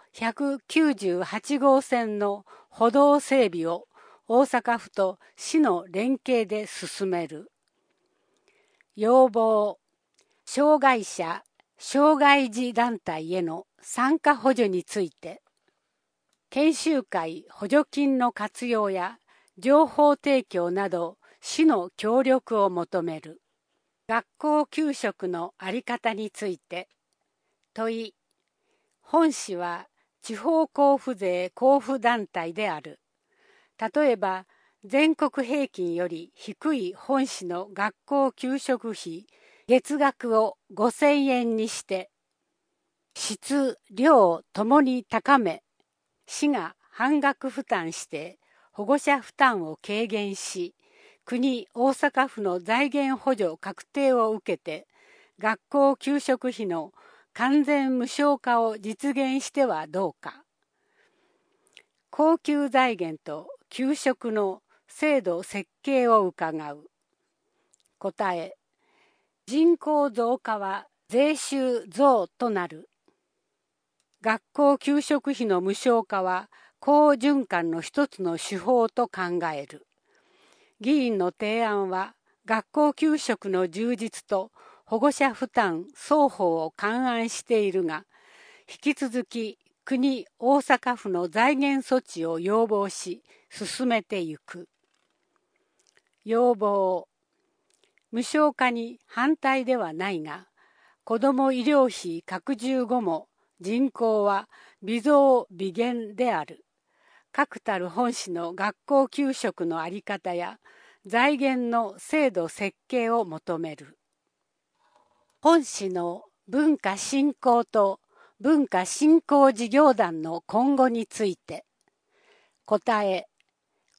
198号線の歩道整備を大阪府と市の連携で進める。要望、障害者・障害児団体への参加補助について、研修会補助金の活用や情報提供など市の協力を求める。学校給食の在り方について。問い、本市は地方交付税交付団体である。例えば、全国平均より低い本市の学校給食費月額を5000円にして、質・量ともに高め、市が半額負担して保護者負担を軽減し、国・大阪府の財源補助確定を受けて、学校給食費の完全無償化を実現してはどうか。恒久財源と給食の制度設計を伺う。答え、人口増加は税収増となる。学校給食費の無償化は好循環の一つの手法と考える。議員の提案は学校給食の充実と保護者負担双方を勘案しているが、引き続き国・大阪府の財源措置を要望し進めてゆく。要望、無償化に反対ではないが、子ども医療費拡充後も人口は微増微減である。確たる本市の学校給食の在り方や財源の制度設計を求める。本市の文化振興と文化振興事業団の今後について。答え、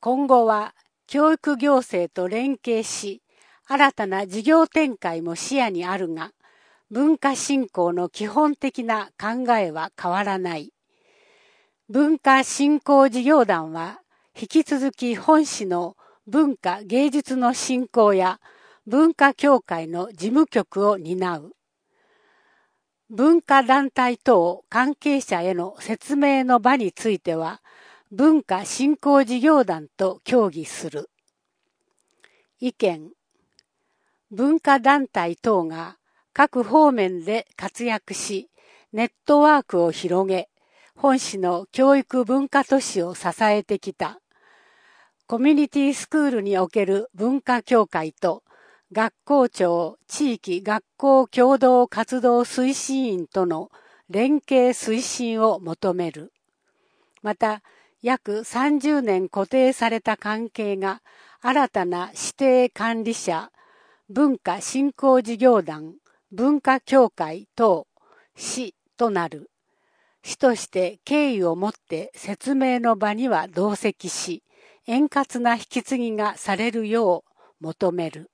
今後は教育行政と連携し、新たな事業展開も視野にあるが、文化振興の基本的な考えは変わらない。文化振興事業団は、引き続き本市の文化芸術の振興や文化協会の事務局を担う。文化団体等関係者への説明の場については、文化振興事業団と協議する。意見。文化団体等が各方面で活躍し、ネットワークを広げ、本市の教育文化都市を支えてきた。コミュニティスクールにおける文化協会と、学校長地域学校共同活動推進員との連携推進を求める。また、約30年固定された関係が新たな指定管理者、文化振興事業団、文化協会等、市となる。市として敬意をもって説明の場には同席し、円滑な引き継ぎがされるよう求める。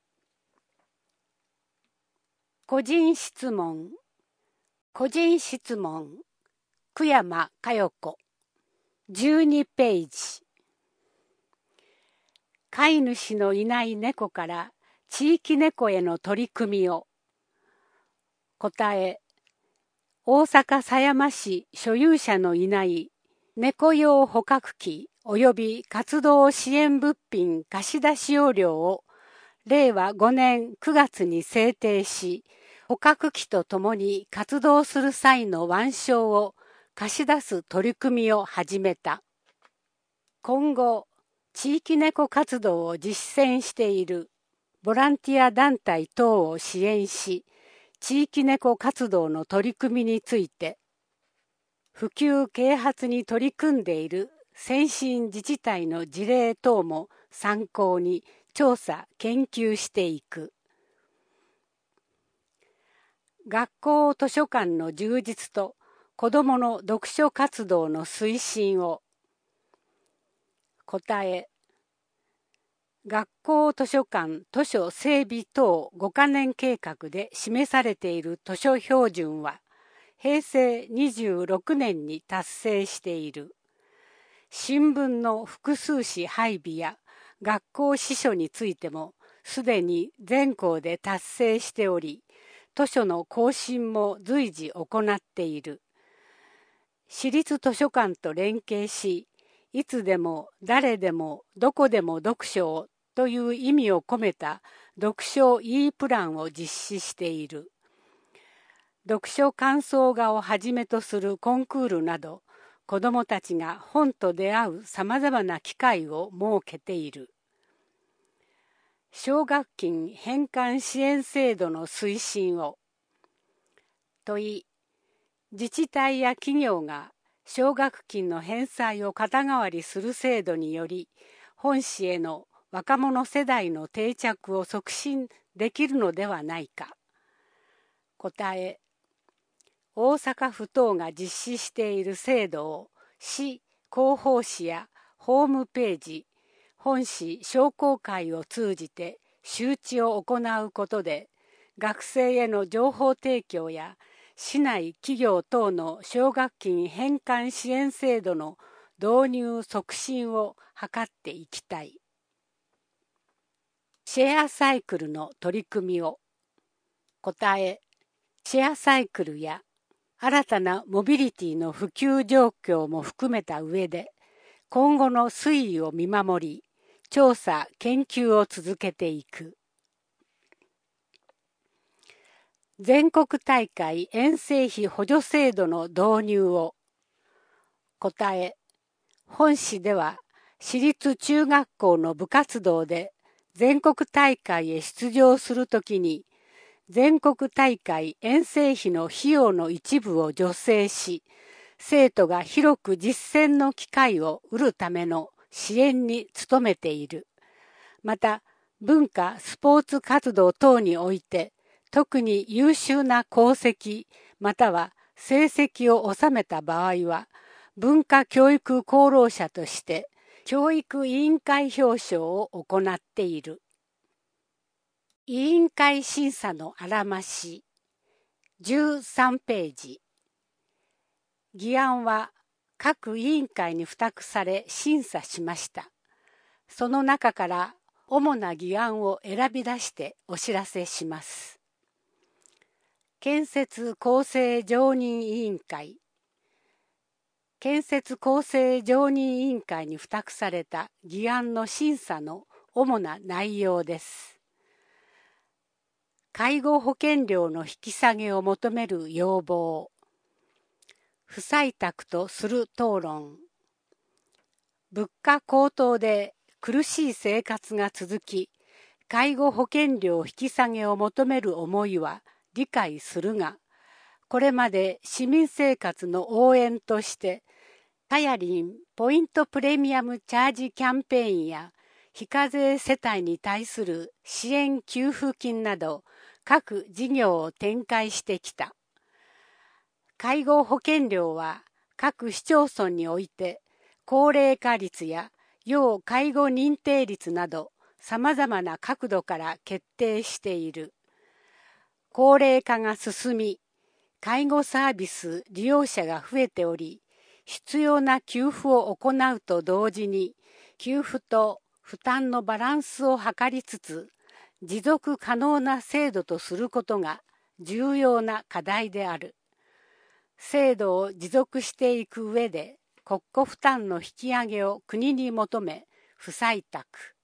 個人質問。久山佳代子。12ページ。飼い主のいない猫から地域猫への取り組みを。答え。大阪狭山市所有者のいない猫用捕獲器及び活動支援物品貸出使用料を令和5年9月に制定し、捕獲器とともに活動する際の腕章を貸し出す取り組みを始めた。今後、地域猫活動を実践しているボランティア団体等を支援し、地域猫活動の取り組みについて、普及啓発に取り組んでいる先進自治体の事例等も参考に調査・研究していく。学校図書館の充実と子どもの読書活動の推進を。答え。学校図書館図書整備等5カ年計画で示されている図書標準は平成26年に達成している。新聞の複数紙配備や学校司書についてもすでに全校で達成しており、図書の更新も随時行っている。私立図書館と連携し、いつでも誰でもどこでも読書をという意味を込めた読書 E プランを実施している。読書感想画をはじめとするコンクールなど、子どもたちが本と出会うさまざまな機会を設けている。奨学金返還支援制度の推進を。問い、自治体や企業が奨学金の返済を肩代わりする制度により、本市への若者世代の定着を促進できるのではないか。答え。大阪府等が実施している制度を市広報誌やホームページ、本市商工会を通じて周知を行うことで、学生への情報提供や市内企業等の奨学金返還支援制度の導入促進を図っていきたい。シェアサイクルの取り組みを。答え。シェアサイクルや新たなモビリティの普及状況も含めた上で、今後の推移を見守り、調査・研究を続けていく。全国大会遠征費補助制度の導入を。答え。本市では、私立中学校の部活動で全国大会へ出場するときに、全国大会遠征費の費用の一部を助成し、生徒が広く実践の機会を得るための支援に努めている。また、文化・スポーツ活動等において、特に優秀な功績または成績を収めた場合は、文化教育功労者として教育委員会表彰を行っている。委員会審査のあらまし、13ページ。議案は各委員会に付託され審査しました。その中から主な議案を選び出してお知らせします。建設構成常任委員会。建設構成常任委員会に付託された議案の審査の主な内容です。介護保険料の引き下げを求める要望。不採択とする討論。物価高騰で苦しい生活が続き、介護保険料引き下げを求める思いは理解するが、これまで市民生活の応援として、タヤリンポイントプレミアムチャージキャンペーンや非課税世帯に対する支援給付金など各事業を展開してきた。介護保険料は各市町村において高齢化率や要介護認定率など様々な角度から決定している。高齢化が進み、介護サービス利用者が増えており、必要な給付を行うと同時に、給付と負担のバランスを図りつつ、持続可能な制度とすることが重要な課題である。制度を持続していく上で、国庫負担の引き上げを国に求め、不採択。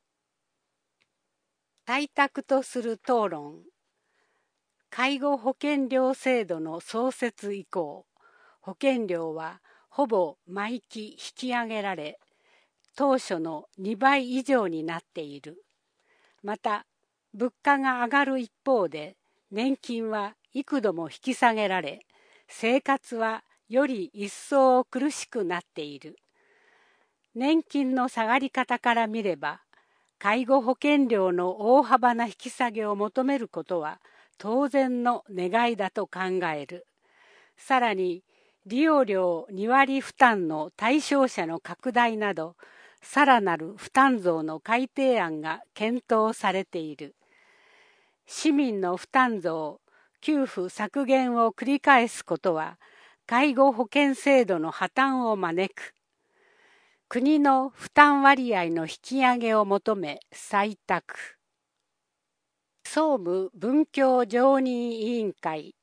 採択とする討論。介護保険料制度の創設以降、保険料はほぼ毎期引き上げられ、当初の2倍以上になっている。また、物価が上がる一方で、年金は幾度も引き下げられ、生活はより一層苦しくなっている。年金の下がり方から見れば、介護保険料の大幅な引き下げを求めることは当然の願いだと考える。さらに、利用料2割負担の対象者の拡大など、さらなる負担増の改定案が検討されている。市民の負担増、給付削減を繰り返すことは、介護保険制度の破綻を招く。国の負担割合の引き上げを求め採択。総務文教常任委員会。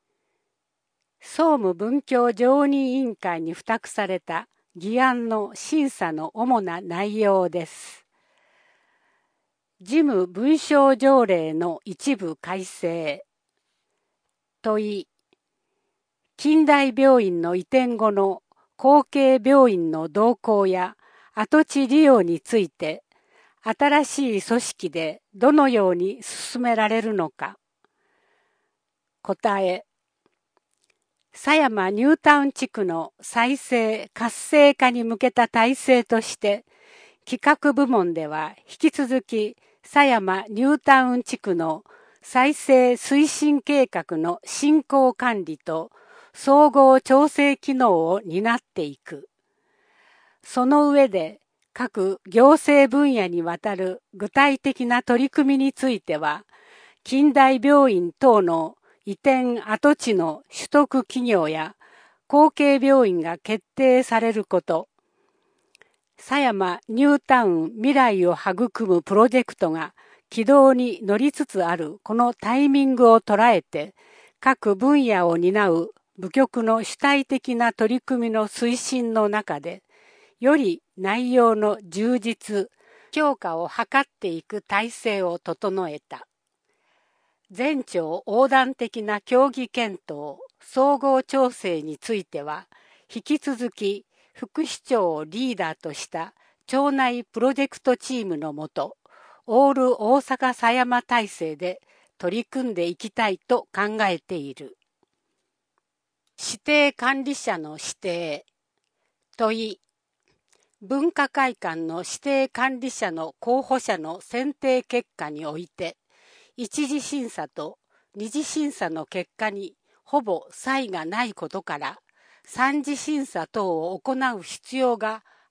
総務文教常任委員会に付託された議案の審査の主な内容です。事務文章条例の一部改正。問い。近代病院の移転後の後継病院の動向や跡地利用について、新しい組織でどのように進められるのか。答え。狭山ニュータウン地区の再生・活性化に向けた体制として、企画部門では引き続き狭山ニュータウン地区の再生推進計画の進行管理と総合調整機能を担っていく。その上で各行政分野にわたる具体的な取り組みについては、近代病院等の移転跡地の取得企業や後継病院が決定されること、狭山ニュータウン未来を育むプロジェクトが軌道に乗りつつあるこのタイミングを捉えて、各分野を担う部局の主体的な取り組みの推進の中で、より内容の充実、強化を図っていく体制を整えた。全庁横断的な協議検討、総合調整については、引き続き副市長をリーダーとした庁内プロジェクトチームのもと、オール大阪狭山体制で取り組んでいきたいと考えている。指定管理者の指定。問い。文化会館の指定管理者の候補者の選定結果において、一次審査と二次審査の結果にほぼ差異がないことから、三次審査等を行う必要が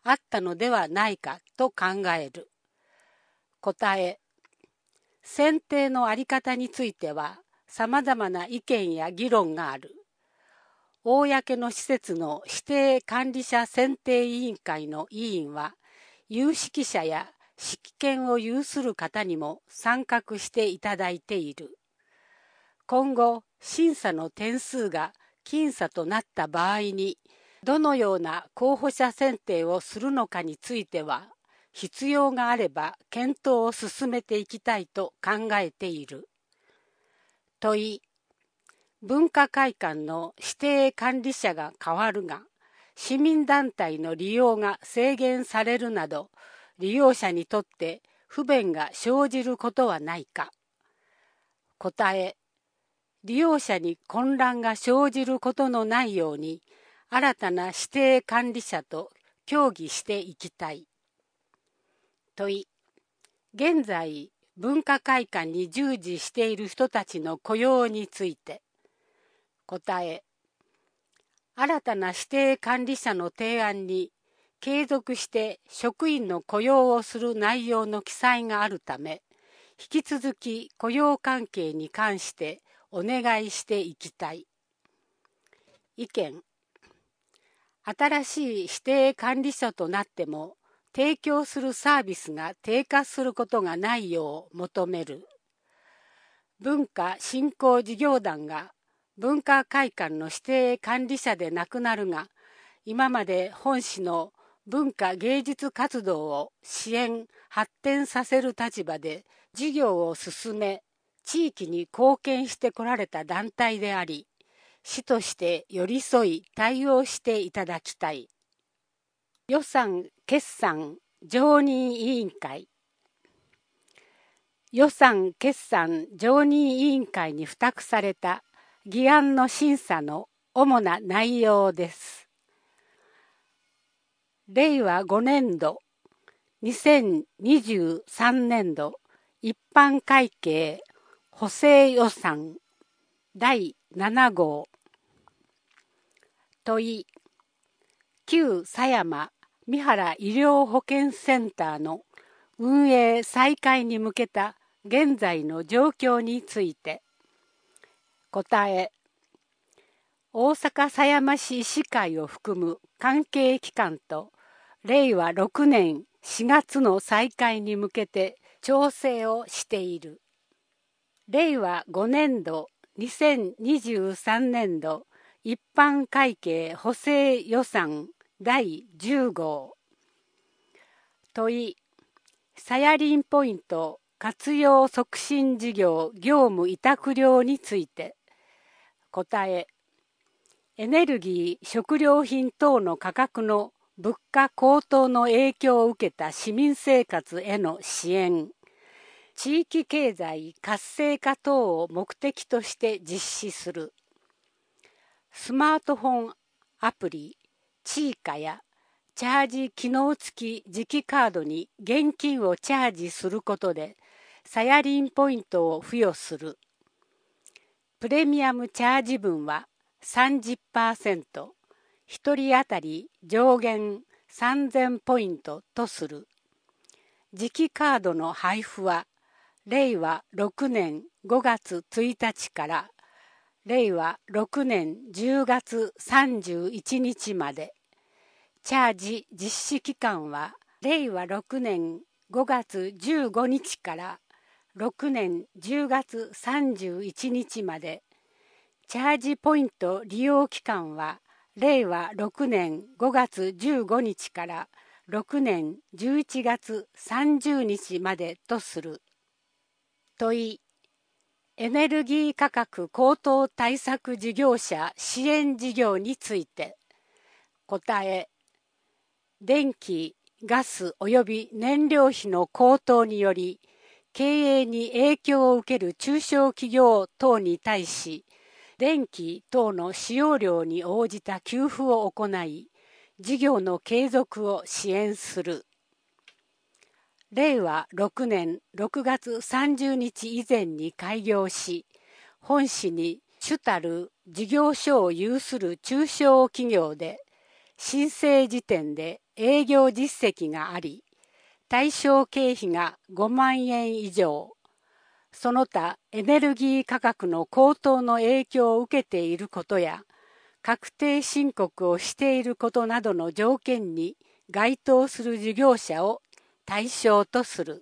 あったのではないかと考える。答え、選定のあり方については様々な意見や議論がある。公の施設の指定管理者選定委員会の委員は、有識者や識見を有する方にも参画していただいている。今後、審査の点数が僅差となった場合に、どのような候補者選定をするのかについては、必要があれば検討を進めていきたいと考えている。問い、文化会館の指定管理者が変わるが、市民団体の利用が制限されるなど、利用者にとって不便が生じることはないか。答え、利用者に混乱が生じることのないように、新たな指定管理者と協議していきたい。問い、現在、文化会館に従事している人たちの雇用について。答え、新たな指定管理者の提案に継続して職員の雇用をする内容の記載があるため、引き続き雇用関係に関してお願いしていきたい。意見、新しい指定管理者となっても、提供するサービスが低下することがないよう求める。文化振興事業団が文化会館の指定管理者でなくなるが、今まで本市の文化芸術活動を支援・発展させる立場で事業を進め、地域に貢献してこられた団体であり、市として寄り添い対応していただきたい。予算決算常任委員会。予算決算常任委員会に付託された議案の審査の主な内容です。令和5年度2023年度一般会計補正予算第7号。問い、旧狭山三原医療保健センターの運営再開に向けた現在の状況について。答え、大阪狭山市医師会を含む関係機関と令和6年4月の再開に向けて調整をしている。令和5年度2023年度一般会計補正予算第10号。問い、サヤリンポイント活用促進事業業務委託料について。答え、エネルギー・食料品等の価格の物価高騰の影響を受けた市民生活への支援、地域経済活性化等を目的として実施する。スマートフォンアプリ、チーカやチャージ機能付き磁気カードに現金をチャージすることで、サヤリンポイントを付与する。プレミアムチャージ分は 30%、1人当たり上限3000ポイントとする。磁気カードの配布は、令和6年5月1日から令和6年10月31日まで。チャージ実施期間は、令和6年5月15日から6年10月31日まで。チャージポイント利用期間は、令和6年5月15日から6年11月30日までとする。問い、エネルギー価格高騰対策事業者支援事業について。答え、電気、ガス及び燃料費の高騰により、経営に影響を受ける中小企業等に対し、電気等の使用量に応じた給付を行い、事業の継続を支援する。令和6年6月30日以前に開業し、本市に主たる事業所を有する中小企業で、 申請時点で営業実績があり、対象経費が5万円以上、その他エネルギー価格の高騰の影響を受けていることや、確定申告をしていることなどの条件に該当する事業者を対象とする。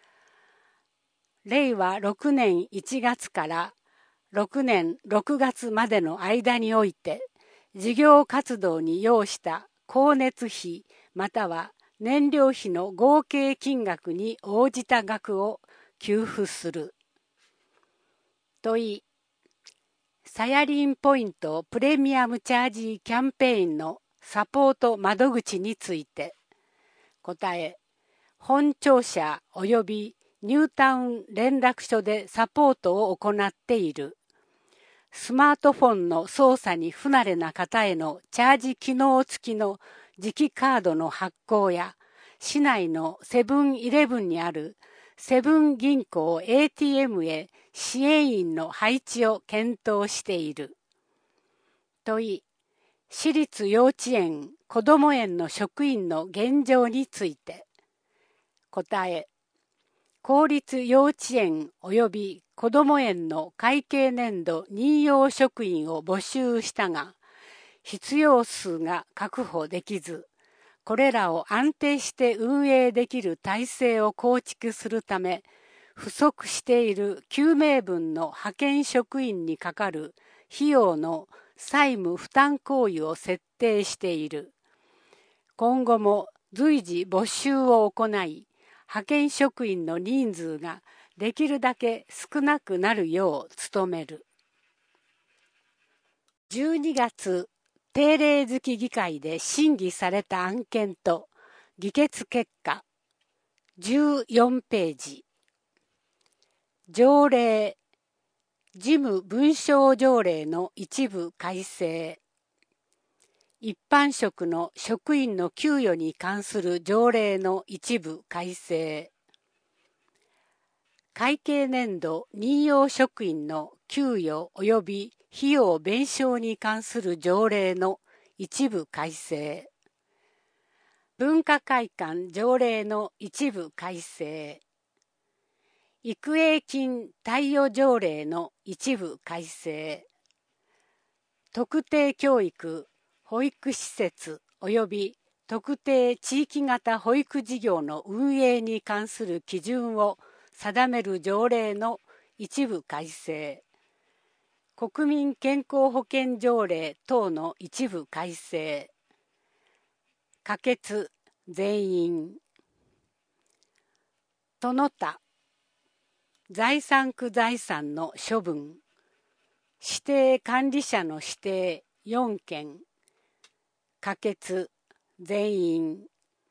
令和6年1月から6年6月までの間において、事業活動に要した光熱費または燃料費の合計金額に応じた額を給付する。問い、サヤリンポイントプレミアムチャージキャンペーンのサポート窓口について。答え、本庁舎及びニュータウン連絡所でサポートを行っている。スマートフォンの操作に不慣れな方へのチャージ機能付きの磁気カードの発行や、市内のセブンイレブンにあるセブン銀行 ATM へ支援員の配置を検討している。問い、私立幼稚園・こども園の職員の現状について。答え、公立幼稚園及びこども園の会計年度任用職員を募集したが、必要数が確保できず、これらを安定して運営できる体制を構築するため、不足している救命分の派遣職員にかかる費用の債務負担行為を設定している。今後も随時募集を行い、派遣職員の人数ができるだけ少なくなるよう努める。12月、定例付議会で審議された案件と議決結果、14ページ。条例、事務文書条例の一部改正。一般職の職員の給与に関する条例の一部改正。会計年度任用職員の給与及び費用弁償に関する条例の一部改正。文化会館条例の一部改正。育英金貸与条例の一部改正。特定教育保育施設及び特定地域型保育事業の運営に関する基準を定める条例の一部改正。国民健康保険条例等の一部改正。可決全員。その他、財産区財産の処分。指定管理者の指定4件。可決全員。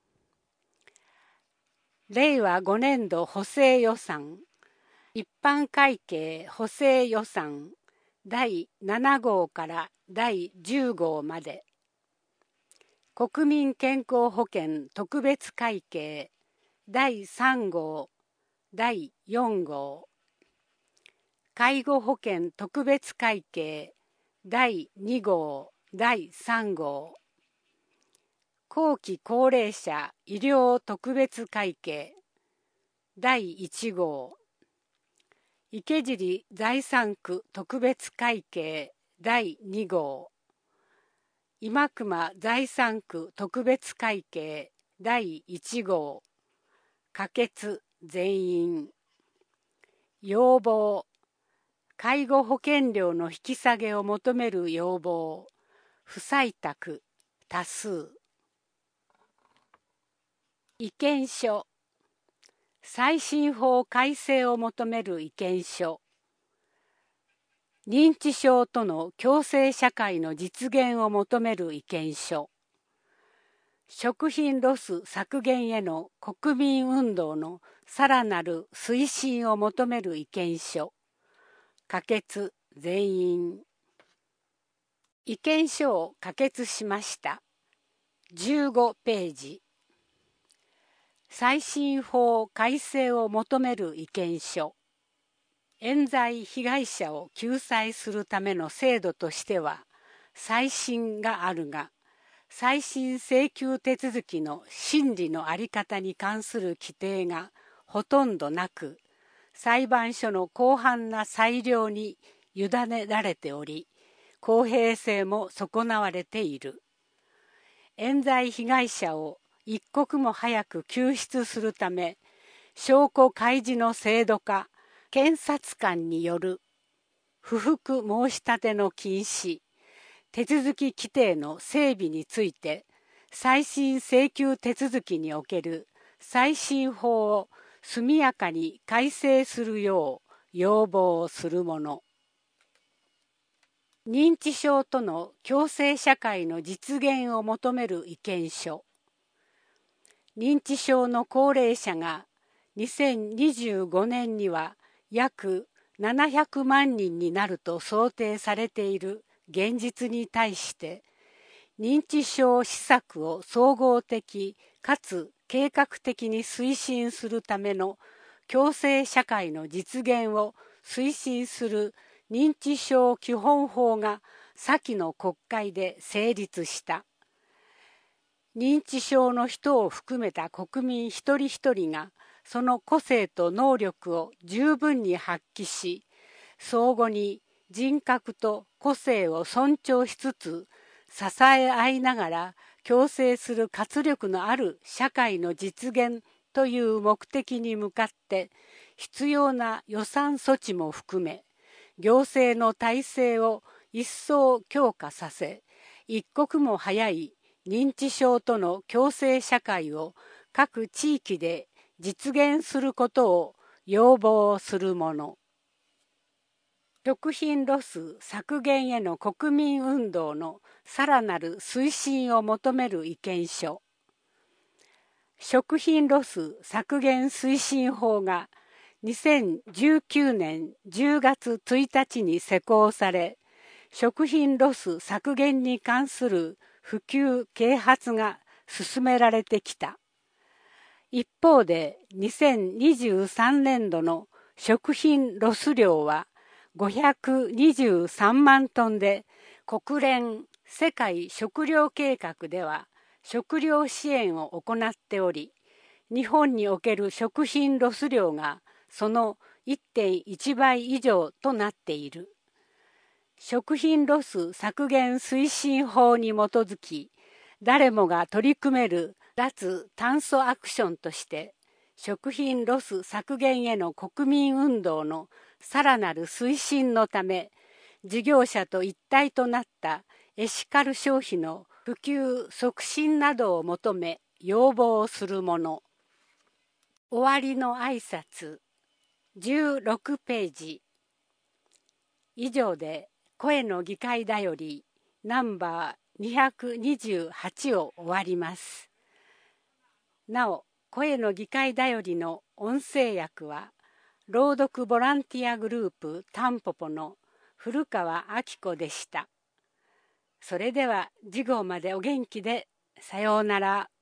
令和5年度補正予算一般会計補正予算第7号から第10号まで。国民健康保険特別会計第3号第4号。介護保険特別会計第2号第3号。後期高齢者医療特別会計第1号。池尻財産区特別会計第2号。今熊財産区特別会計第1号。可決全員。要望。介護保険料の引き下げを求める要望。不採択多数。意見書。再審法改正を求める意見書。認知症との共生社会の実現を求める意見書。食品ロス削減への国民運動のさらなる推進を求める意見書。可決全員。意見書を可決しました。15ページ。再審法改正を求める意見書。冤罪被害者を救済するための制度としては再審があるが、 再審請求手続きの審理の在り方に関する規定がほとんどなく、裁判所の広範な裁量に委ねられており、公平性も損なわれている。冤罪被害者を一刻も早く救出するため、証拠開示の制度化、検察官による不服申し立ての禁止、手続き規定の整備について、再審請求手続きにおける再審法を速やかに改正するよう要望するもの。認知症との共生社会の実現を求める意見書。認知症の高齢者が2025年には約700万人になると想定されている現実に対して、認知症施策を総合的かつ計画的に推進するための共生社会の実現を推進する認知症基本法が先の国会で成立した。認知症の人を含めた国民一人一人がその個性と能力を十分に発揮し、相互に人格と個性を尊重しつつ支え合いながら共生する活力のある社会の実現という目的に向かって必要な予算措置も含め、行政の体制を一層強化させ、一刻も早い認知症との共生社会を各地域で実現することを要望するもの。食品ロス削減への国民運動のさらなる推進を求める意見書。食品ロス削減推進法が2019年10月1日に施行され、食品ロス削減に関する普及啓発が進められてきた。一方で2023年度の食品ロス量は523万トンで、国連世界食糧計画では食料支援を行っており、日本における食品ロス量がその 1.1 倍以上となっている。食品ロス削減推進法に基づき、誰もが取り組める脱炭素アクションとして、食品ロス削減への国民運動のさらなる推進のため、事業者と一体となったエシカル消費の普及促進などを求め要望するもの。終わりの挨拶16ページ。以上で声の議会だよりナンバー228を終わります。なお、声の議会だよりの音声訳は、朗読ボランティアグループタンポポの古川明子でした。それでは次号までお元気で、さようなら。